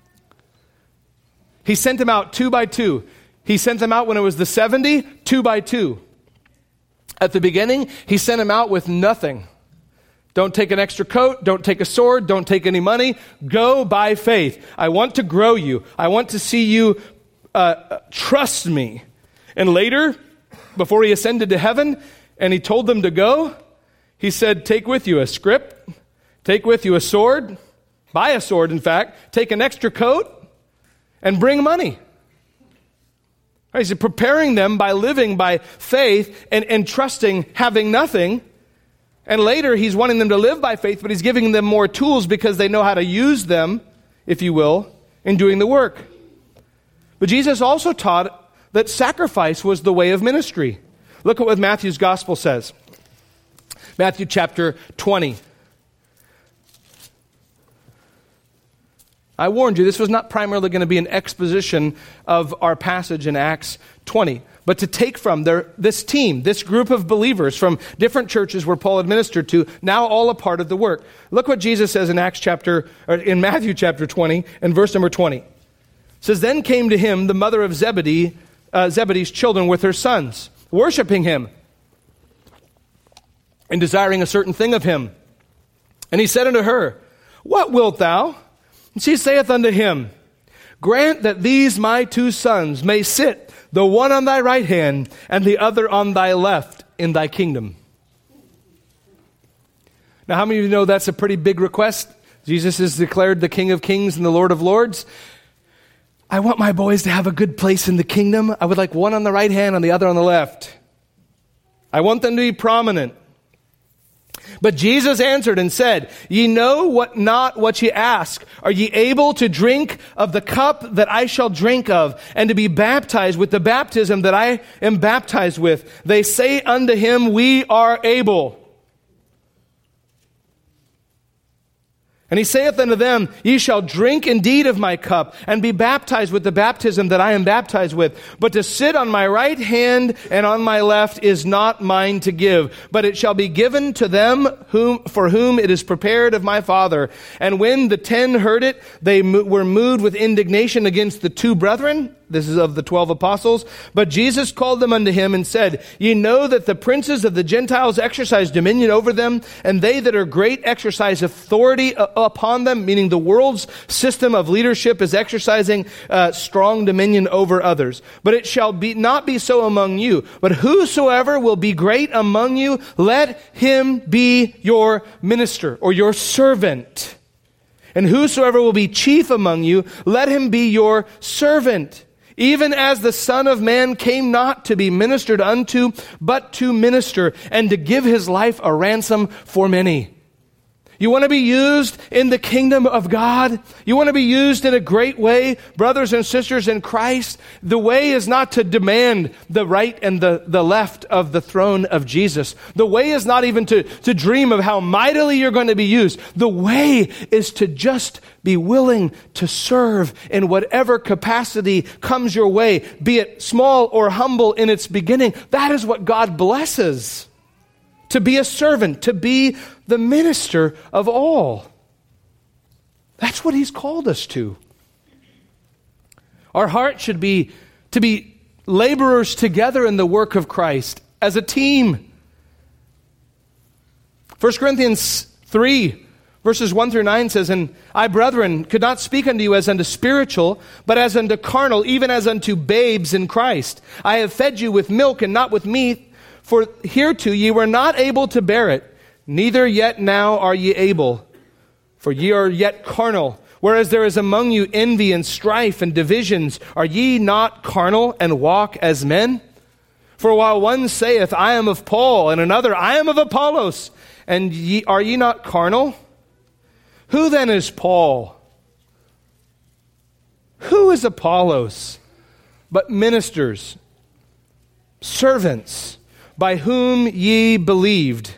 He sent them out 2 by 2. He sent them out when it was the 70, 2 by 2. At the beginning, he sent them out with nothing. Don't take an extra coat. Don't take a sword. Don't take any money. Go by faith. I want to grow you. I want to see you trust me. And later, before he ascended to heaven and he told them to go, he said, take with you a scrip, take with you a sword, buy a sword, in fact, take an extra coat, and bring money. He's preparing them by living by faith and trusting, having nothing. And later, he's wanting them to live by faith, but he's giving them more tools because they know how to use them, if you will, in doing the work. But Jesus also taught that sacrifice was the way of ministry. Look at what Matthew's gospel says. Matthew chapter 20. I warned you, this was not primarily going to be an exposition of our passage in Acts 20, but to take from this team, this group of believers from different churches where Paul had ministered to, now all a part of the work. Look what Jesus says in Matthew chapter 20 and verse number 20. It says, then came to him the mother of Zebedee's children with her sons, worshiping him and desiring a certain thing of him. And he said unto her, what wilt thou? And she saith unto him, grant that these my 2 sons may sit, the one on thy right hand and the other on thy left in thy kingdom. Now, how many of you know that's a pretty big request? Jesus is declared the King of Kings and the Lord of Lords. I want my boys to have a good place in the kingdom. I would like one on the right hand and the other on the left. I want them to be prominent. But Jesus answered and said, ye know not what ye ask. Are ye able to drink of the cup that I shall drink of, and to be baptized with the baptism that I am baptized with? They say unto him, we are able. And he saith unto them, ye shall drink indeed of my cup, and be baptized with the baptism that I am baptized with. But to sit on my right hand and on my left is not mine to give, but it shall be given to them for whom it is prepared of my Father. And when the 10 heard it, they were moved with indignation against the 2 brethren. This is of the 12 apostles. But Jesus called them unto him and said, ye know that the princes of the Gentiles exercise dominion over them, and they that are great exercise authority upon them, meaning the world's system of leadership is exercising strong dominion over others. But it shall not be so among you. But whosoever will be great among you, let him be your minister or your servant. And whosoever will be chief among you, let him be your servant. Even as the Son of Man came not to be ministered unto, but to minister, and to give his life a ransom for many. You want to be used in the kingdom of God? You want to be used in a great way, brothers and sisters in Christ? The way is not to demand the right and the left of the throne of Jesus. The way is not even to dream of how mightily you're going to be used. The way is to just be willing to serve in whatever capacity comes your way, be it small or humble in its beginning. That is what God blesses. To be a servant, to be the minister of all. That's what he's called us to. Our heart should be to be laborers together in the work of Christ as a team. 1 Corinthians 3, Verses 1 through 9 says, "And I, brethren, could not speak unto you as unto spiritual, but as unto carnal, even as unto babes in Christ. I have fed you with milk and not with meat, for hereto ye were not able to bear it, neither yet now are ye able. For ye are yet carnal, whereas there is among you envy and strife and divisions. Are ye not carnal and walk as men? For while one saith, I am of Paul, and another, I am of Apollos, and are ye not carnal? Who then is Paul? Who is Apollos? But ministers, servants, by whom ye believed,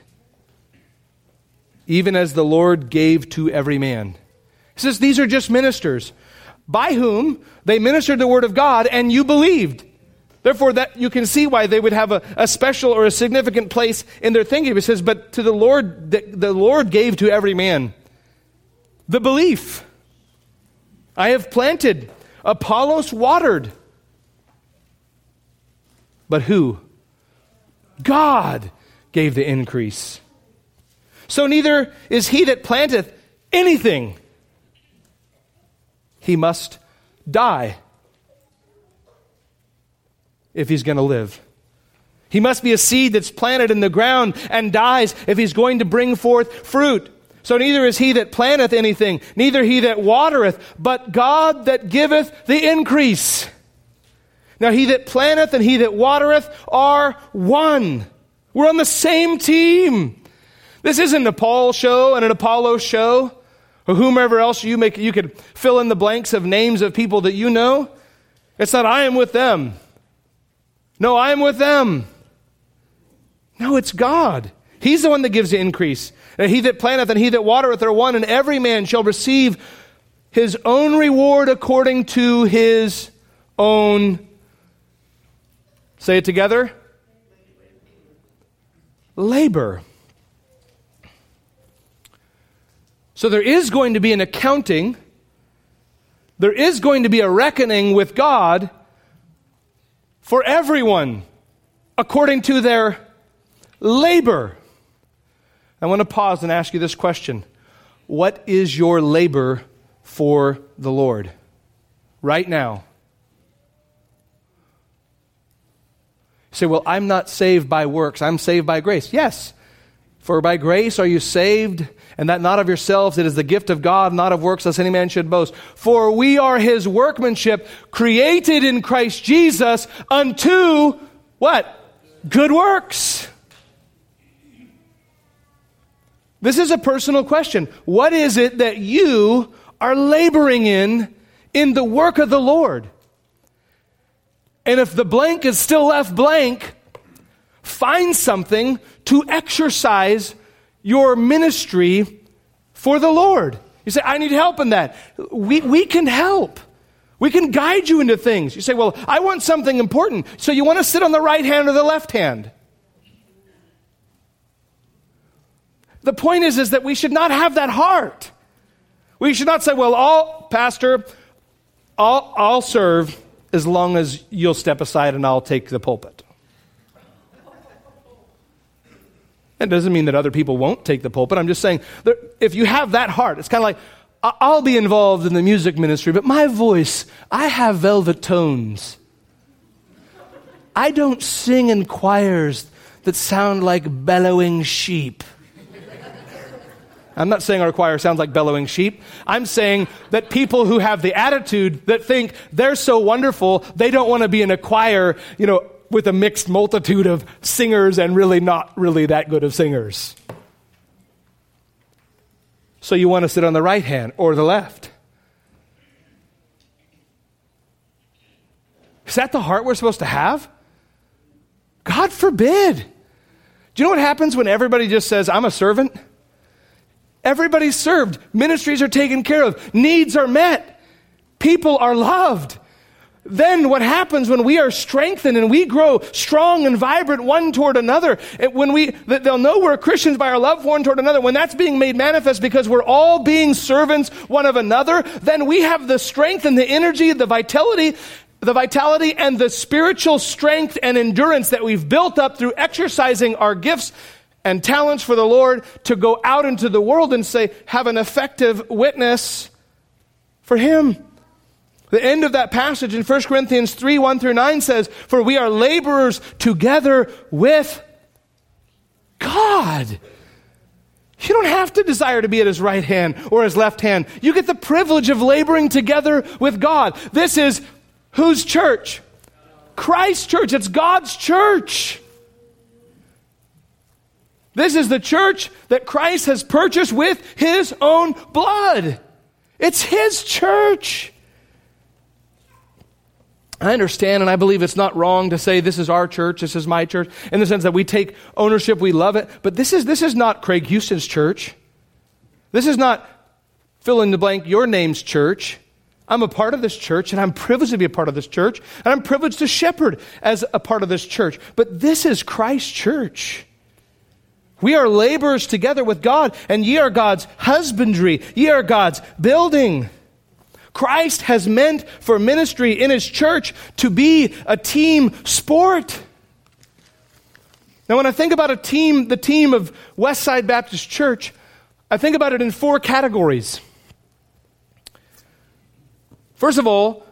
even as the Lord gave to every man." He says these are just ministers, by whom they ministered the word of God, and you believed. Therefore, that you can see why they would have a special or a significant place in their thinking. It says, but to the Lord gave to every man the belief. I have planted, Apollos watered. But who? God gave the increase. So neither is he that planteth anything. He must die if he's going to live. He must be a seed that's planted in the ground and dies if he's going to bring forth fruit. So neither is he that planteth anything, neither he that watereth, but God that giveth the increase. Now he that planteth and he that watereth are one. We're on the same team. This isn't a Paul show and an Apollo show, or whomever else you could fill in the blanks of names of people that you know. It's not, I am with them. No, I am with them. No, it's God. He's the one that gives the increase. And he that planteth and he that watereth are one, and every man shall receive his own reward according to his own, say it together, labor. So there is going to be an accounting. There is going to be a reckoning with God for everyone according to their labor. I want to pause and ask you this question. What is your labor for the Lord right now? You say, well, I'm not saved by works. I'm saved by grace. Yes. For by grace are you saved, and that not of yourselves, it is the gift of God, not of works, lest any man should boast. For we are his workmanship, created in Christ Jesus unto, what? Good works. This is a personal question. What is it that you are laboring in the work of the Lord? And if the blank is still left blank, find something to exercise your ministry for the Lord. You say, I need help in that. We can help. We can guide you into things. You say, well, I want something important. So you want to sit on the right hand or the left hand? The point is that we should not have that heart. We should not say, well, Pastor, I'll serve as long as you'll step aside and I'll take the pulpit. That doesn't mean that other people won't take the pulpit. I'm just saying, if you have that heart, it's kind of like, I'll be involved in the music ministry, but my voice, I have velvet tones. I don't sing in choirs that sound like bellowing sheep. I'm not saying our choir sounds like bellowing sheep. I'm saying that people who have the attitude that think they're so wonderful, they don't want to be in a choir, with a mixed multitude of singers and really not really that good of singers. So you want to sit on the right hand or the left. Is that the heart we're supposed to have? God forbid. Do you know what happens when everybody just says, I'm a servant? Everybody's served. Ministries are taken care of. Needs are met. People are loved. Then what happens when we are strengthened and we grow strong and vibrant one toward another, they'll know we're Christians by our love one toward another. When that's being made manifest because we're all being servants one of another, then we have the strength and the energy, the vitality and the spiritual strength and endurance that we've built up through exercising our gifts and talents for the Lord to go out into the world and say, have an effective witness for Him. The end of that passage in 1 Corinthians 3, 1 through 9 says, for we are laborers together with God. You don't have to desire to be at His right hand or His left hand. You get the privilege of laboring together with God. This is whose church? Christ's church. It's God's church. This is the church that Christ has purchased with His own blood. It's His church. I understand and I believe it's not wrong to say this is our church, this is my church, in the sense that we take ownership, we love it. But this is not Craig Houston's church. This is not fill in the blank your name's church. I'm a part of this church and I'm privileged to be a part of this church. And I'm privileged to shepherd as a part of this church. But this is Christ's church. We are laborers together with God, and ye are God's husbandry. Ye are God's building. Christ has meant for ministry in His church to be a team sport. Now, when I think about a team, the team of Westside Baptist Church, I think about it in 4 categories. First of all,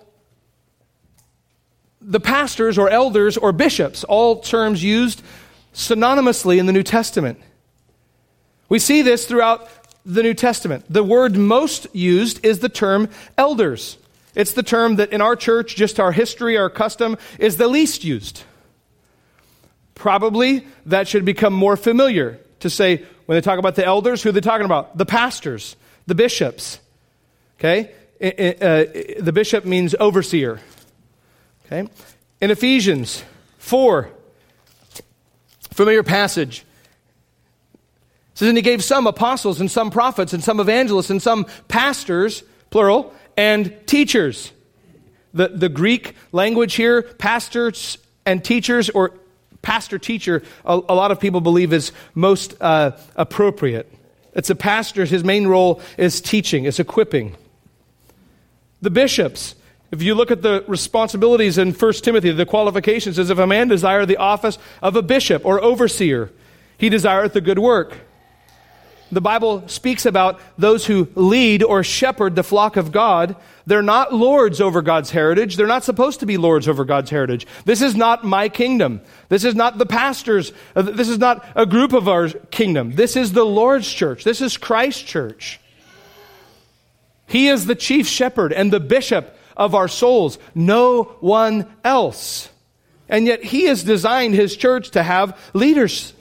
the pastors or elders or bishops, all terms used synonymously in the New Testament. We see this throughout the New Testament. The word most used is the term elders. It's the term that in our church, just our history, our custom, is the least used. Probably that should become more familiar to say, when they talk about the elders, who are they talking about? The pastors, the bishops. Okay? The bishop means overseer. Okay? In Ephesians 4, familiar passage. It says, and He gave some apostles and some prophets and some evangelists and some pastors, plural, and teachers. The Greek language here, pastors and teachers, or pastor-teacher, a lot of people believe is most appropriate. It's a pastor, his main role is teaching, is equipping. The bishops, if you look at the responsibilities in 1 Timothy, the qualifications says, if a man desire the office of a bishop or overseer, he desireth the good work. The Bible speaks about those who lead or shepherd the flock of God. They're not lords over God's heritage. They're not supposed to be lords over God's heritage. This is not my kingdom. This is not the pastors. This is not a group of our kingdom. This is the Lord's church. This is Christ's church. He is the chief shepherd and the bishop of our souls, no one else. And yet He has designed His church to have leaders.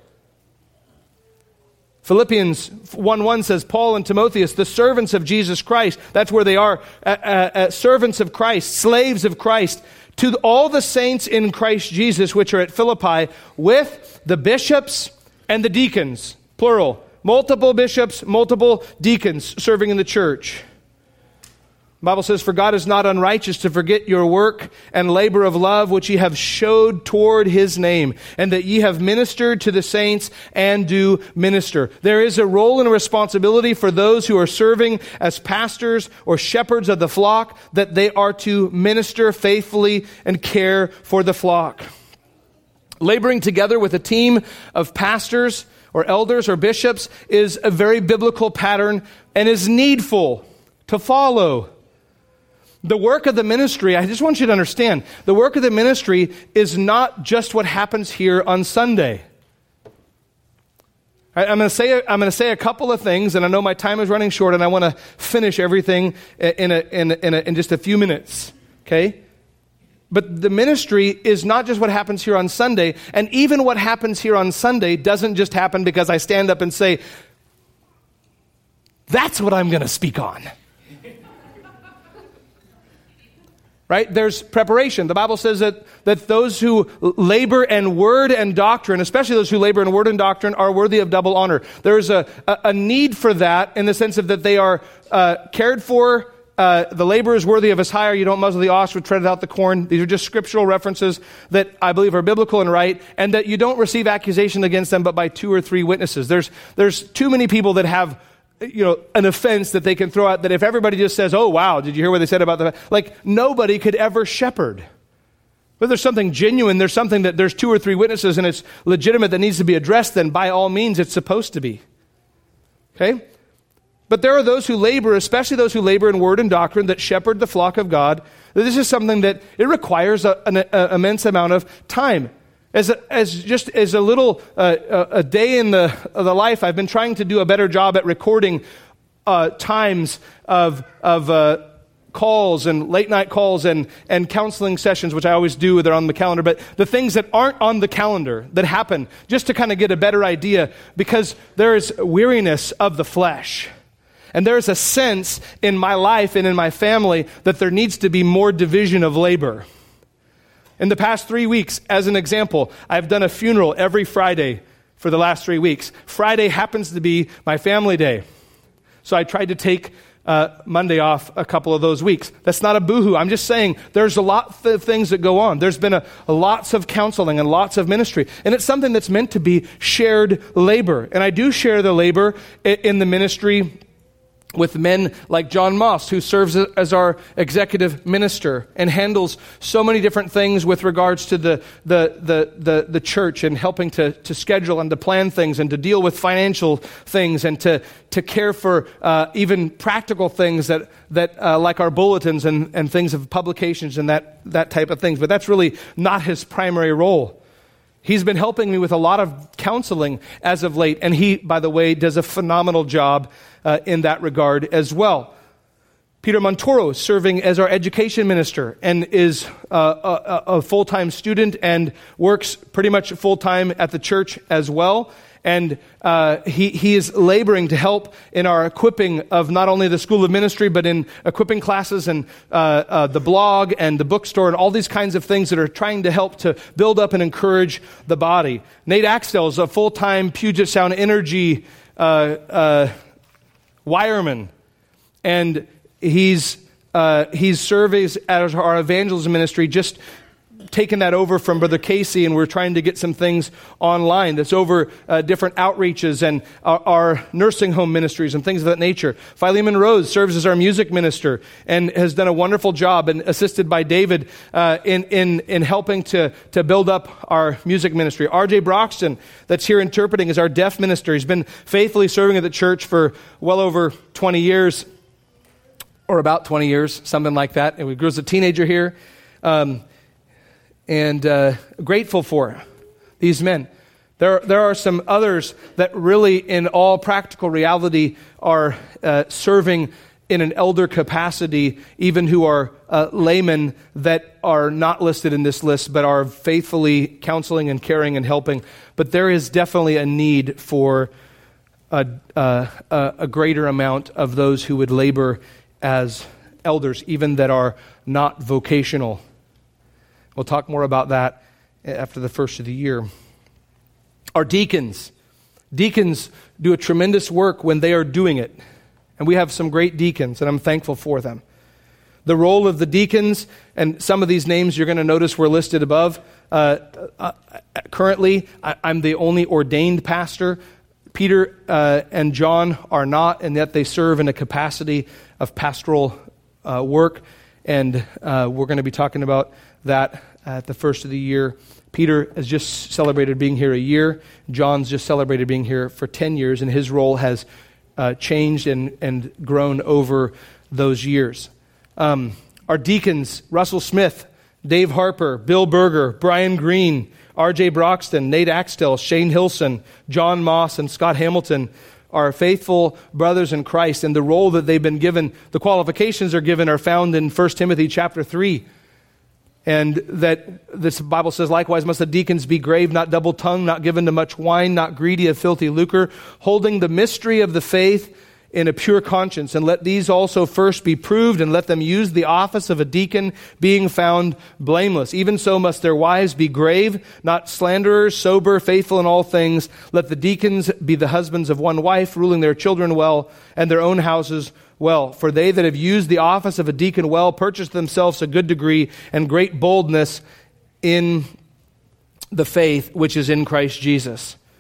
Philippians 1:1 says, Paul and Timotheus, the servants of Jesus Christ, that's where they are, servants of Christ, slaves of Christ, to all the saints in Christ Jesus, which are at Philippi, with the bishops and the deacons, plural, multiple bishops, multiple deacons serving in the church. The Bible says, for God is not unrighteous to forget your work and labor of love, which ye have showed toward His name, and that ye have ministered to the saints and do minister. There is a role and a responsibility for those who are serving as pastors or shepherds of the flock, that they are to minister faithfully and care for the flock. Laboring together with a team of pastors or elders or bishops is a very biblical pattern and is needful to follow. The work of the ministry, I just want you to understand, the work of the ministry is not just what happens here on Sunday. I'm going to say a couple of things, and I know my time is running short, and I want to finish everything in just a few minutes. Okay? But the ministry is not just what happens here on Sunday, and even what happens here on Sunday doesn't just happen because I stand up and say, that's what I'm going to speak on. Right? There's preparation. The Bible says that those who labor in word and doctrine, especially those who labor in word and doctrine, are worthy of double honor. There's a need for that in the sense of that they are cared for. The labor is worthy of his hire. You don't muzzle the ox which treadeth out the corn. These are just scriptural references that I believe are biblical and right, and that you don't receive accusation against them but by 2 or 3 witnesses. There's too many people that have an offense that they can throw out, that if everybody just says, oh, wow, did you hear what they said about that? Like, nobody could ever shepherd. But there's something genuine, there's something that there's 2 or 3 witnesses and it's legitimate that needs to be addressed, then by all means it's supposed to be. Okay? But there are those who labor, especially those who labor in word and doctrine, that shepherd the flock of God. This is something that it requires an immense amount of time. As a little a day in the life, I've been trying to do a better job at recording times of calls and late night calls and counseling sessions, which I always do. They're on the calendar, but the things that aren't on the calendar that happen, just to kind of get a better idea, because there is weariness of the flesh. And there is a sense in my life and in my family that there needs to be more division of labor. In the past 3 weeks, as an example, I've done a funeral every Friday for the last 3 weeks. Friday happens to be my family day. So I tried to take Monday off a couple of those weeks. That's not a boohoo. I'm just saying there's a lot of things that go on. There's been lots of counseling and lots of ministry. And it's something that's meant to be shared labor. And I do share the labor in the ministry with men like John Moss, who serves as our executive minister and handles so many different things with regards to the church and helping to schedule and to plan things and to deal with financial things and to care for even practical things that like our bulletins and things of publications and that type of things. But that's really not his primary role. He's been helping me with a lot of counseling as of late, and he, by the way, does a phenomenal job in that regard as well. Peter Montoro, serving as our education minister, and is a full-time student and works pretty much full-time at the church as well. And he is laboring to help in our equipping of not only the School of Ministry, but in equipping classes and the blog and the bookstore and all these kinds of things that are trying to help to build up and encourage the body. Nate Axtell is a full-time Puget Sound Energy wireman, and he's serving as our evangelism ministry, just taken that over from Brother Casey, and we're trying to get some things online that's over different outreaches and our nursing home ministries and things of that nature. Philemon Rose serves as our music minister and has done a wonderful job, and assisted by David in helping to build up our music ministry. R.J. Broxton, that's here interpreting, is our deaf minister. He's been faithfully serving at the church for well over 20 years, or about 20 years, something like that. And we grew as a teenager here. And grateful for these men. There are some others that really, in all practical reality, are serving in an elder capacity, even who are laymen that are not listed in this list, but are faithfully counseling and caring and helping. But there is definitely a need for a greater amount of those who would labor as elders, even that are not vocational. We'll talk more about that after the first of the year. Our deacons. Deacons do a tremendous work when they are doing it. And we have some great deacons, and I'm thankful for them. The role of the deacons, and some of these names you're going to notice were listed above. Currently, I'm the only ordained pastor. Peter and John are not, and yet they serve in a capacity of pastoral work. And we're going to be talking about that at the first of the year. Peter has just celebrated being here a year. John's just celebrated being here for 10 years, and his role has changed and grown over those years. Our deacons, Russell Smith, Dave Harper, Bill Berger, Brian Green, R.J. Broxton, Nate Axtell, Shane Hilson, John Moss, and Scott Hamilton are faithful brothers in Christ, and the role that they've been given, the qualifications are given, are found in 1 Timothy chapter 3. And that this Bible says, likewise must the deacons be grave, not double-tongued, not given to much wine, not greedy of filthy lucre, holding the mystery of the faith in a pure conscience. And let these also first be proved, and let them use the office of a deacon, being found blameless. Even so must their wives be grave, not slanderers, sober, faithful in all things. Let the deacons be the husbands of one wife, ruling their children well, and their own houses well. For they that have used the office of a deacon well purchased themselves a good degree and great boldness in the faith which is in Christ Jesus.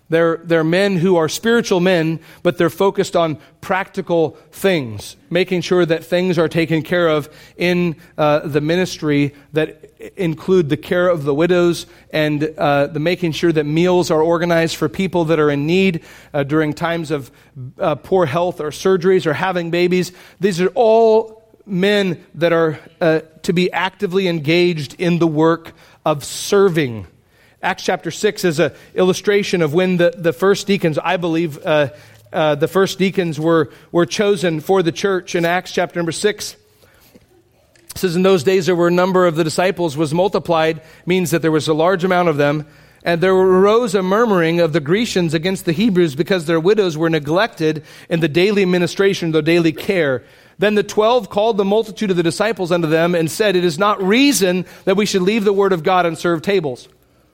They're men who are spiritual men, but they're focused on practical things, making sure that things are taken care of in the ministry that include the care of the widows and the making sure that meals are organized for people that are in need during times of poor health or surgeries or having babies. These are all men that are to be actively engaged in the work of serving. Acts chapter 6 is an illustration of when the first deacons, I believe, the first deacons were chosen for the church. In Acts chapter number 6, it says, in those days there were a number of the disciples was multiplied, means that there was a large amount of them. And there arose a murmuring of the Grecians against the Hebrews because their widows were neglected in the daily administration, the daily care. Then the 12 called the multitude of the disciples unto them and said, it is not reason that we should leave the word of God and serve tables.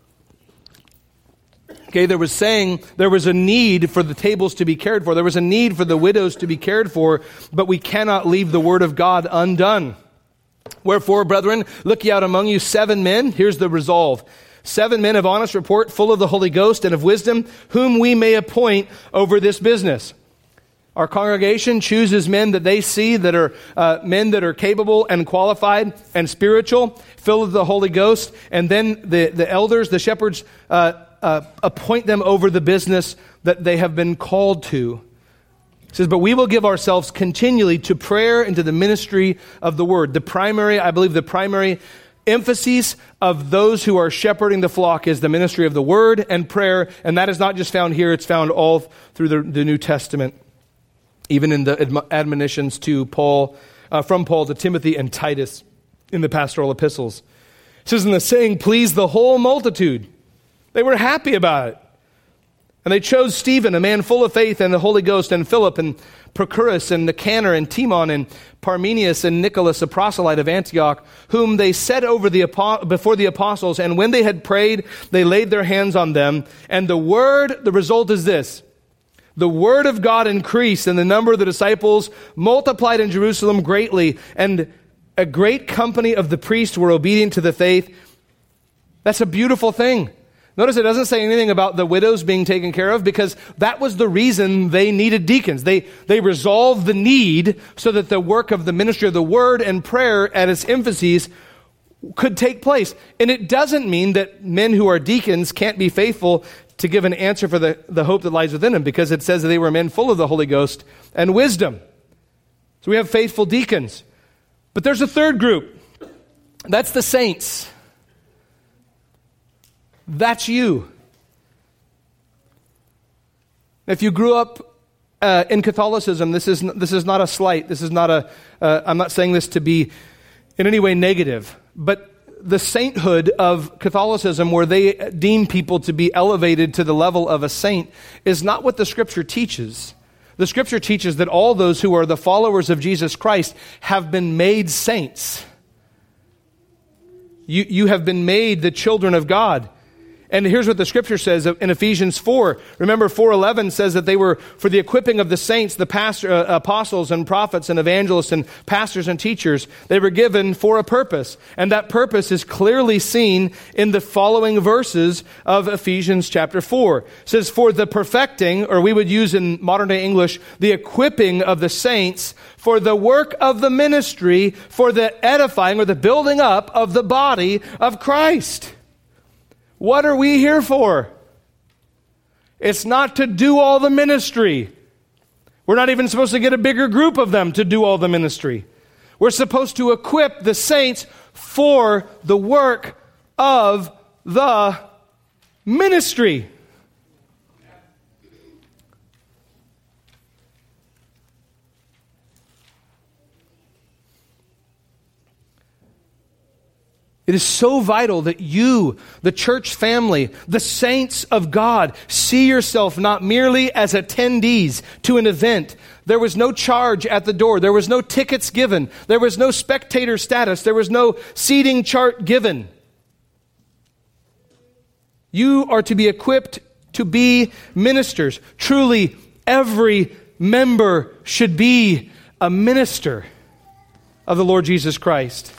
Okay, there was a need for the tables to be cared for. There was a need for the widows to be cared for, but we cannot leave the word of God undone. Wherefore, brethren, look ye out among you 7 men. Here's the resolve. 7 men of honest report, full of the Holy Ghost and of wisdom, whom we may appoint over this business. Our congregation chooses men that they see that are men that are capable and qualified and spiritual, filled with the Holy Ghost, and then the elders, the shepherds, appoint them over the business that they have been called to. It says, but we will give ourselves continually to prayer and to the ministry of the word. The primary emphasis of those who are shepherding the flock is the ministry of the word and prayer, and that is not just found here, it's found all through the New Testament, even in the admonitions to Paul, from Paul to Timothy and Titus in the pastoral epistles. It says, and the saying pleased the whole multitude. They were happy about it. And they chose Stephen, a man full of faith and the Holy Ghost, and Philip, and Prochorus, and Nicanor, and Timon, and Parmenius, and Nicholas, a proselyte of Antioch, whom they set over before the apostles. And when they had prayed, they laid their hands on them. And the result is this. The word of God increased, and the number of the disciples multiplied in Jerusalem greatly. And a great company of the priests were obedient to the faith. That's a beautiful thing. Notice it doesn't say anything about the widows being taken care of, because that was the reason they needed deacons. They resolved the need so that the work of the ministry of the word and prayer at its emphases could take place. And it doesn't mean that men who are deacons can't be faithful to give an answer for the hope that lies within them, because it says that they were men full of the Holy Ghost and wisdom. So we have faithful deacons. But there's a third group. That's the saints. That's you. If you grew up in Catholicism, this is not a slight. This is not I'm not saying this to be in any way negative, but the sainthood of Catholicism, where they deem people to be elevated to the level of a saint, is not what the Scripture teaches. The Scripture teaches that all those who are the followers of Jesus Christ have been made saints. You have been made the children of God. And here's what the Scripture says in Ephesians 4. Remember, 4:11 says that they were for the equipping of the saints, the apostles and prophets and evangelists and pastors and teachers. They were given for a purpose. And that purpose is clearly seen in the following verses of Ephesians chapter 4. It says, for the perfecting, or we would use in modern day English, the equipping of the saints, for the work of the ministry, for the edifying or the building up of the body of Christ. What are we here for? It's not to do all the ministry. We're not even supposed to get a bigger group of them to do all the ministry. We're supposed to equip the saints for the work of the ministry. It is so vital that you, the church family, the saints of God, see yourself not merely as attendees to an event. There was no charge at the door. There was no tickets given. There was no spectator status. There was no seating chart given. You are to be equipped to be ministers. Truly, every member should be a minister of the Lord Jesus Christ.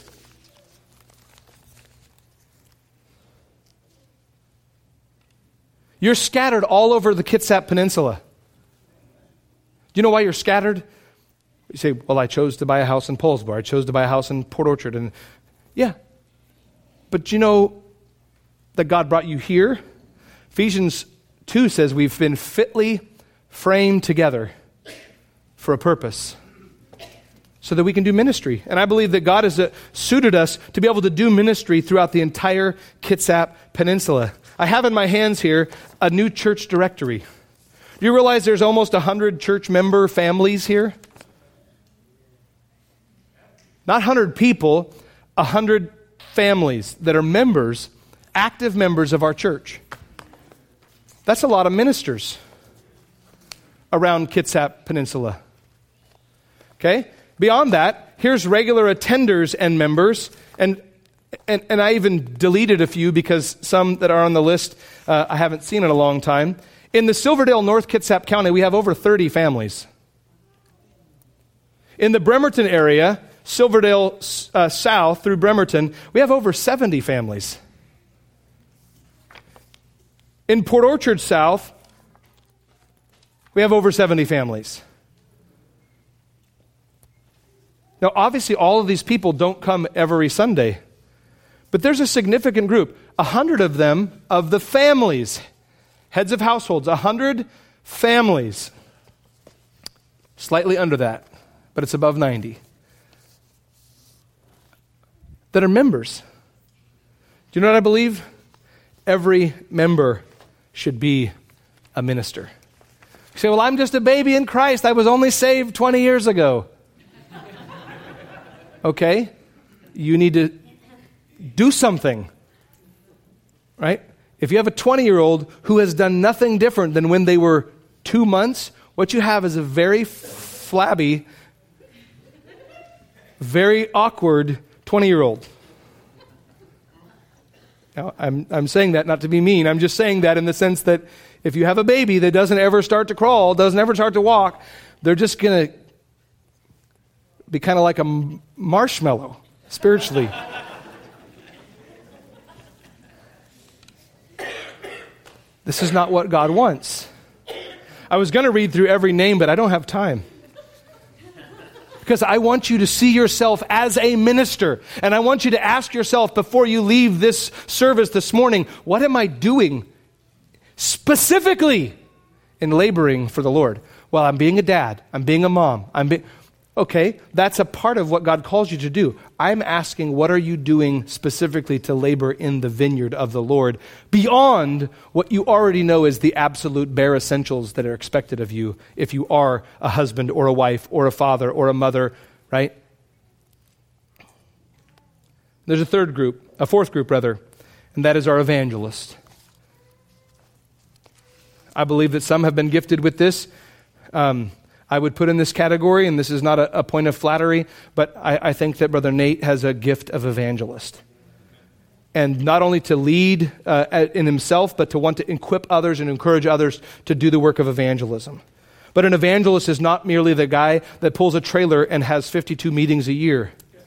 You're scattered all over the Kitsap Peninsula. Do you know why you're scattered? You say, well, I chose to buy a house in Poulsbo. I chose to buy a house in Port Orchard. And yeah. But you know that God brought you here? Ephesians 2 says we've been fitly framed together for a purpose so that we can do ministry. And I believe that God has suited us to be able to do ministry throughout the entire Kitsap Peninsula. I have in my hands here a new church directory. Do you realize there's almost 100 church member families here? Not 100 people, 100 families that are members, active members of our church. That's a lot of ministers around Kitsap Peninsula. Okay? Beyond that, here's regular attenders and members, and I even deleted a few because some that are on the list I haven't seen in a long time. In the Silverdale, North Kitsap County, we have over 30 families. In the Bremerton area, Silverdale south through Bremerton, we have over 70 families. In Port Orchard south, we have over 70 families. Now, obviously, all of these people don't come every Sunday, but there's a significant group, 100 of them, of the families, heads of households, 100 families. Slightly under that, but it's above 90. That are members. Do you know what I believe? Every member should be a minister. You say, well, I'm just a baby in Christ. I was only saved 20 years ago. Okay, you need to do something, right? If you have a 20-year-old who has done nothing different than when they were 2 months, what you have is a very flabby, very awkward 20-year-old. Now, I'm saying that not to be mean. I'm just saying that in the sense that if you have a baby that doesn't ever start to crawl, doesn't ever start to walk, they're just going to be kind of like a marshmallow spiritually. This is not what God wants. I was going to read through every name, but I don't have time. Because I want you to see yourself as a minister. And I want you to ask yourself before you leave this service this morning, what am I doing specifically in laboring for the Lord? Well, I'm being a dad. I'm being a mom. Okay, that's a part of what God calls you to do. I'm asking, what are you doing specifically to labor in the vineyard of the Lord beyond what you already know is the absolute bare essentials that are expected of you if you are a husband or a wife or a father or a mother, right? There's a fourth group, and that is our evangelist. I believe that some have been gifted with this. I would put in this category, and this is not a point of flattery, but I think that Brother Nate has a gift of evangelist. And not only to lead in himself, but to want to equip others and encourage others to do the work of evangelism. But an evangelist is not merely the guy that pulls a trailer and has 52 meetings a year.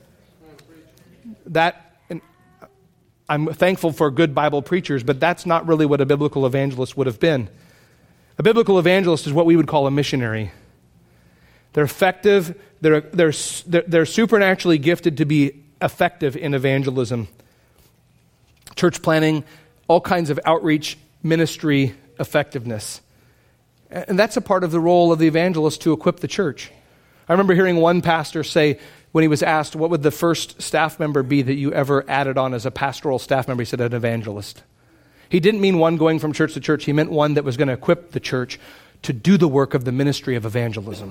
I'm thankful for good Bible preachers, but that's not really what a biblical evangelist would have been. A biblical evangelist is what we would call a missionary. They're effective. They're supernaturally gifted to be effective in evangelism, church planning, all kinds of outreach, ministry effectiveness. And that's a part of the role of the evangelist to equip the church. I remember hearing one pastor say when he was asked, what would the first staff member be that you ever added on as a pastoral staff member? He said, an evangelist. He didn't mean one going from church to church. He meant one that was going to equip the church to do the work of the ministry of evangelism.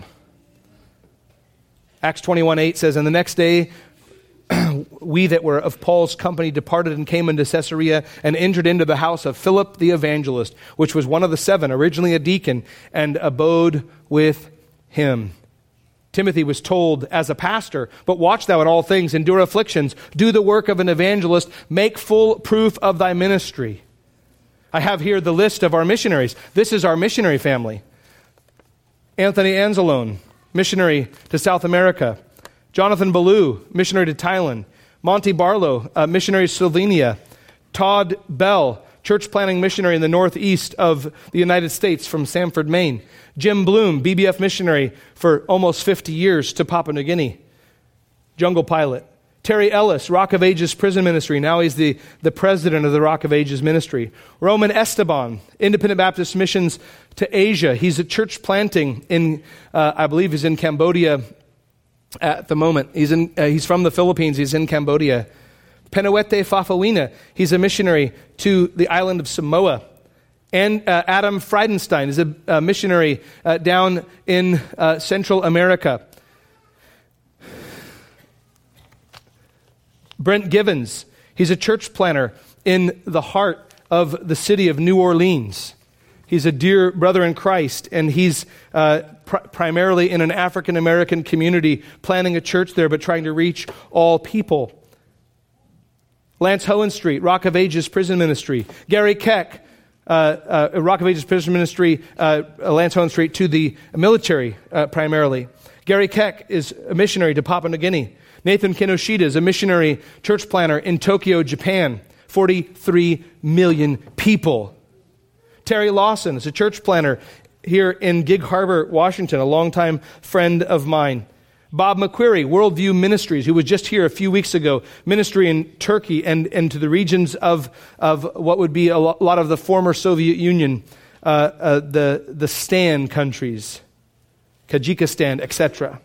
Acts 21:8 says, and the next day we that were of Paul's company departed and came into Caesarea and entered into the house of Philip the evangelist, which was one of the 7, originally a deacon, and abode with him. Timothy was told as a pastor, but watch thou in all things, endure afflictions, do the work of an evangelist, make full proof of thy ministry. I have here the list of our missionaries. This is our missionary family. Anthony Anzalone, missionary to South America. Jonathan Ballou, missionary to Thailand. Monty Barlow, missionary to Slovenia. Todd Bell, church planting missionary in the northeast of the United States from Sanford, Maine. Jim Bloom, BBF missionary for almost 50 years to Papua New Guinea. Jungle pilot. Terry Ellis, Rock of Ages Prison Ministry. Now he's the president of the Rock of Ages Ministry. Roman Esteban, Independent Baptist Missions to Asia. He's at church planting in, I believe he's in Cambodia at the moment. He's from the Philippines. He's in Cambodia. Penuete Fafawina, he's a missionary to the island of Samoa. And Adam Friedenstein is a missionary down in Central America. Brent Givens, he's a church planner in the heart of the city of New Orleans. He's a dear brother in Christ, and he's primarily in an African-American community, planning a church there, but trying to reach all people. Lance Hohenstreet, Rock of Ages Prison Ministry. Gary Keck, Rock of Ages Prison Ministry, Lance Hohenstreet to the military primarily. Gary Keck is a missionary to Papua New Guinea. Nathan Kinoshita is a missionary church planner in Tokyo, Japan. 43 million people. Terry Lawson is a church planner here in Gig Harbor, Washington, a longtime friend of mine. Bob McQuarrie, Worldview Ministries, who was just here a few weeks ago, ministry in Turkey and to the regions of what would be a lot of the former Soviet Union, the Stan countries, Tajikistan, etc.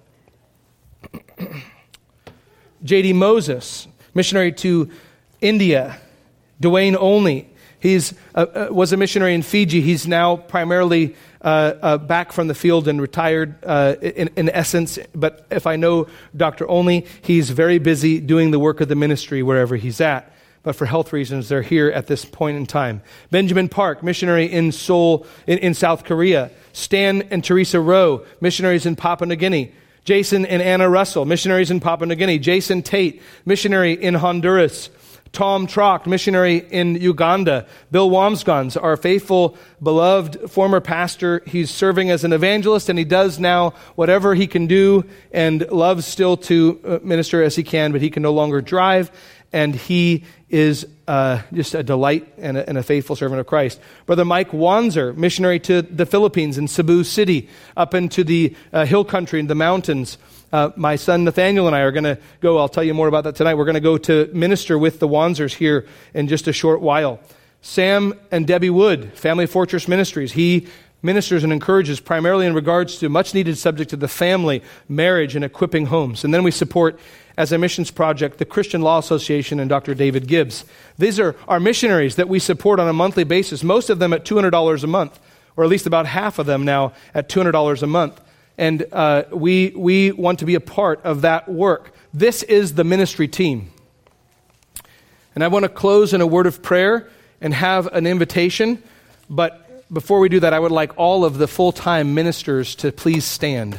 J.D. Moses, missionary to India. Dwayne Olney, he's was a missionary in Fiji. He's now primarily back from the field and retired in essence. But if I know Dr. Olney, he's very busy doing the work of the ministry wherever he's at. But for health reasons, they're here at this point in time. Benjamin Park, missionary in Seoul, in South Korea. Stan and Teresa Rowe, missionaries in Papua New Guinea. Jason and Anna Russell, missionaries in Papua New Guinea. Jason Tate, missionary in Honduras. Tom Trock, missionary in Uganda. Bill Wamsgans, our faithful, beloved former pastor. He's serving as an evangelist, and he does now whatever he can do and loves still to minister as he can, but he can no longer drive, and he is just a delight and a faithful servant of Christ. Brother Mike Wanzer, missionary to the Philippines in Cebu City, up into the hill country and the mountains. My son Nathaniel and I are going to go, I'll tell you more about that tonight. We're going to go to minister with the Wanzers here in just a short while. Sam and Debbie Wood, Family Fortress Ministries. He ministers and encourages primarily in regards to much needed subject of the family, marriage, and equipping homes. And then we support, as a missions project, the Christian Law Association and Dr. David Gibbs. These are our missionaries that we support on a monthly basis, most of them at $200 a month, or at least about half of them now at $200 a month. And we want to be a part of that work. This is the ministry team. And I want to close in a word of prayer and have an invitation. But before we do that, I would like all of the full-time ministers to please stand.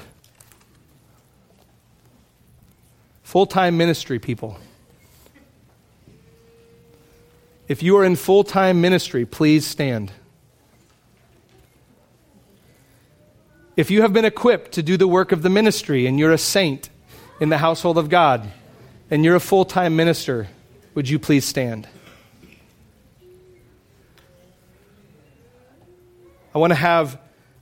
Full-time ministry people. If you are in full-time ministry, please stand. If you have been equipped to do the work of the ministry and you're a saint in the household of God and you're a full-time minister, would you please stand? I want to have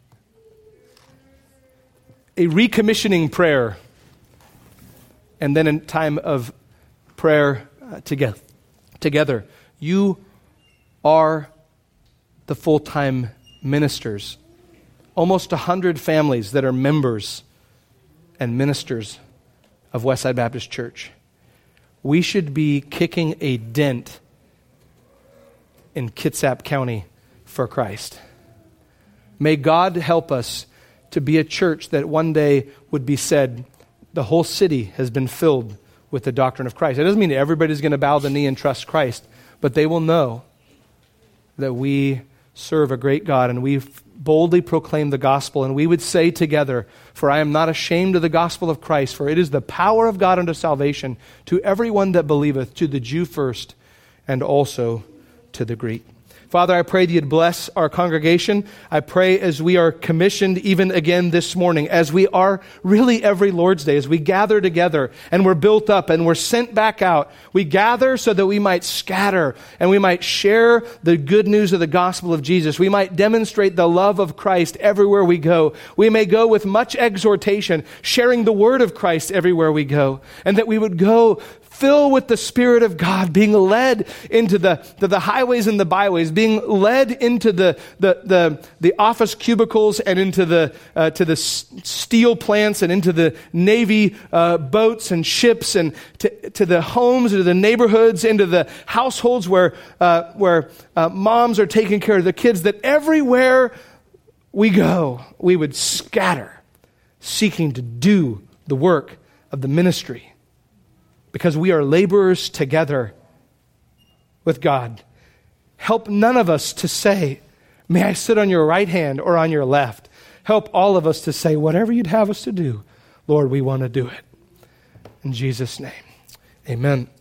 a recommissioning prayer and then a time of prayer together. You are the full-time ministers. Almost 100 families that are members and ministers of Westside Baptist Church. We should be kicking a dent in Kitsap County for Christ. May God help us to be a church that one day would be said, the whole city has been filled with the doctrine of Christ. It doesn't mean everybody's going to bow the knee and trust Christ, but they will know that we serve a great God and we boldly proclaim the gospel. And we would say together, for I am not ashamed of the gospel of Christ, for it is the power of God unto salvation to everyone that believeth, to the Jew first and also to the Greek. Father, I pray that you'd bless our congregation. I pray as we are commissioned even again this morning, as we are really every Lord's Day, as we gather together and we're built up and we're sent back out. We gather so that we might scatter and we might share the good news of the gospel of Jesus. We might demonstrate the love of Christ everywhere we go. We may go with much exhortation, sharing the word of Christ everywhere we go, and that we would go fill with the Spirit of God, being led into the highways and the byways, being led into the office cubicles and into to the steel plants and into the Navy boats and ships and to the homes, to the neighborhoods, into the households where moms are taking care of the kids, that everywhere we go, we would scatter, seeking to do the work of the ministry. Because we are laborers together with God. Help none of us to say, may I sit on your right hand or on your left. Help all of us to say, whatever you'd have us to do, Lord, we want to do it. In Jesus' name, amen.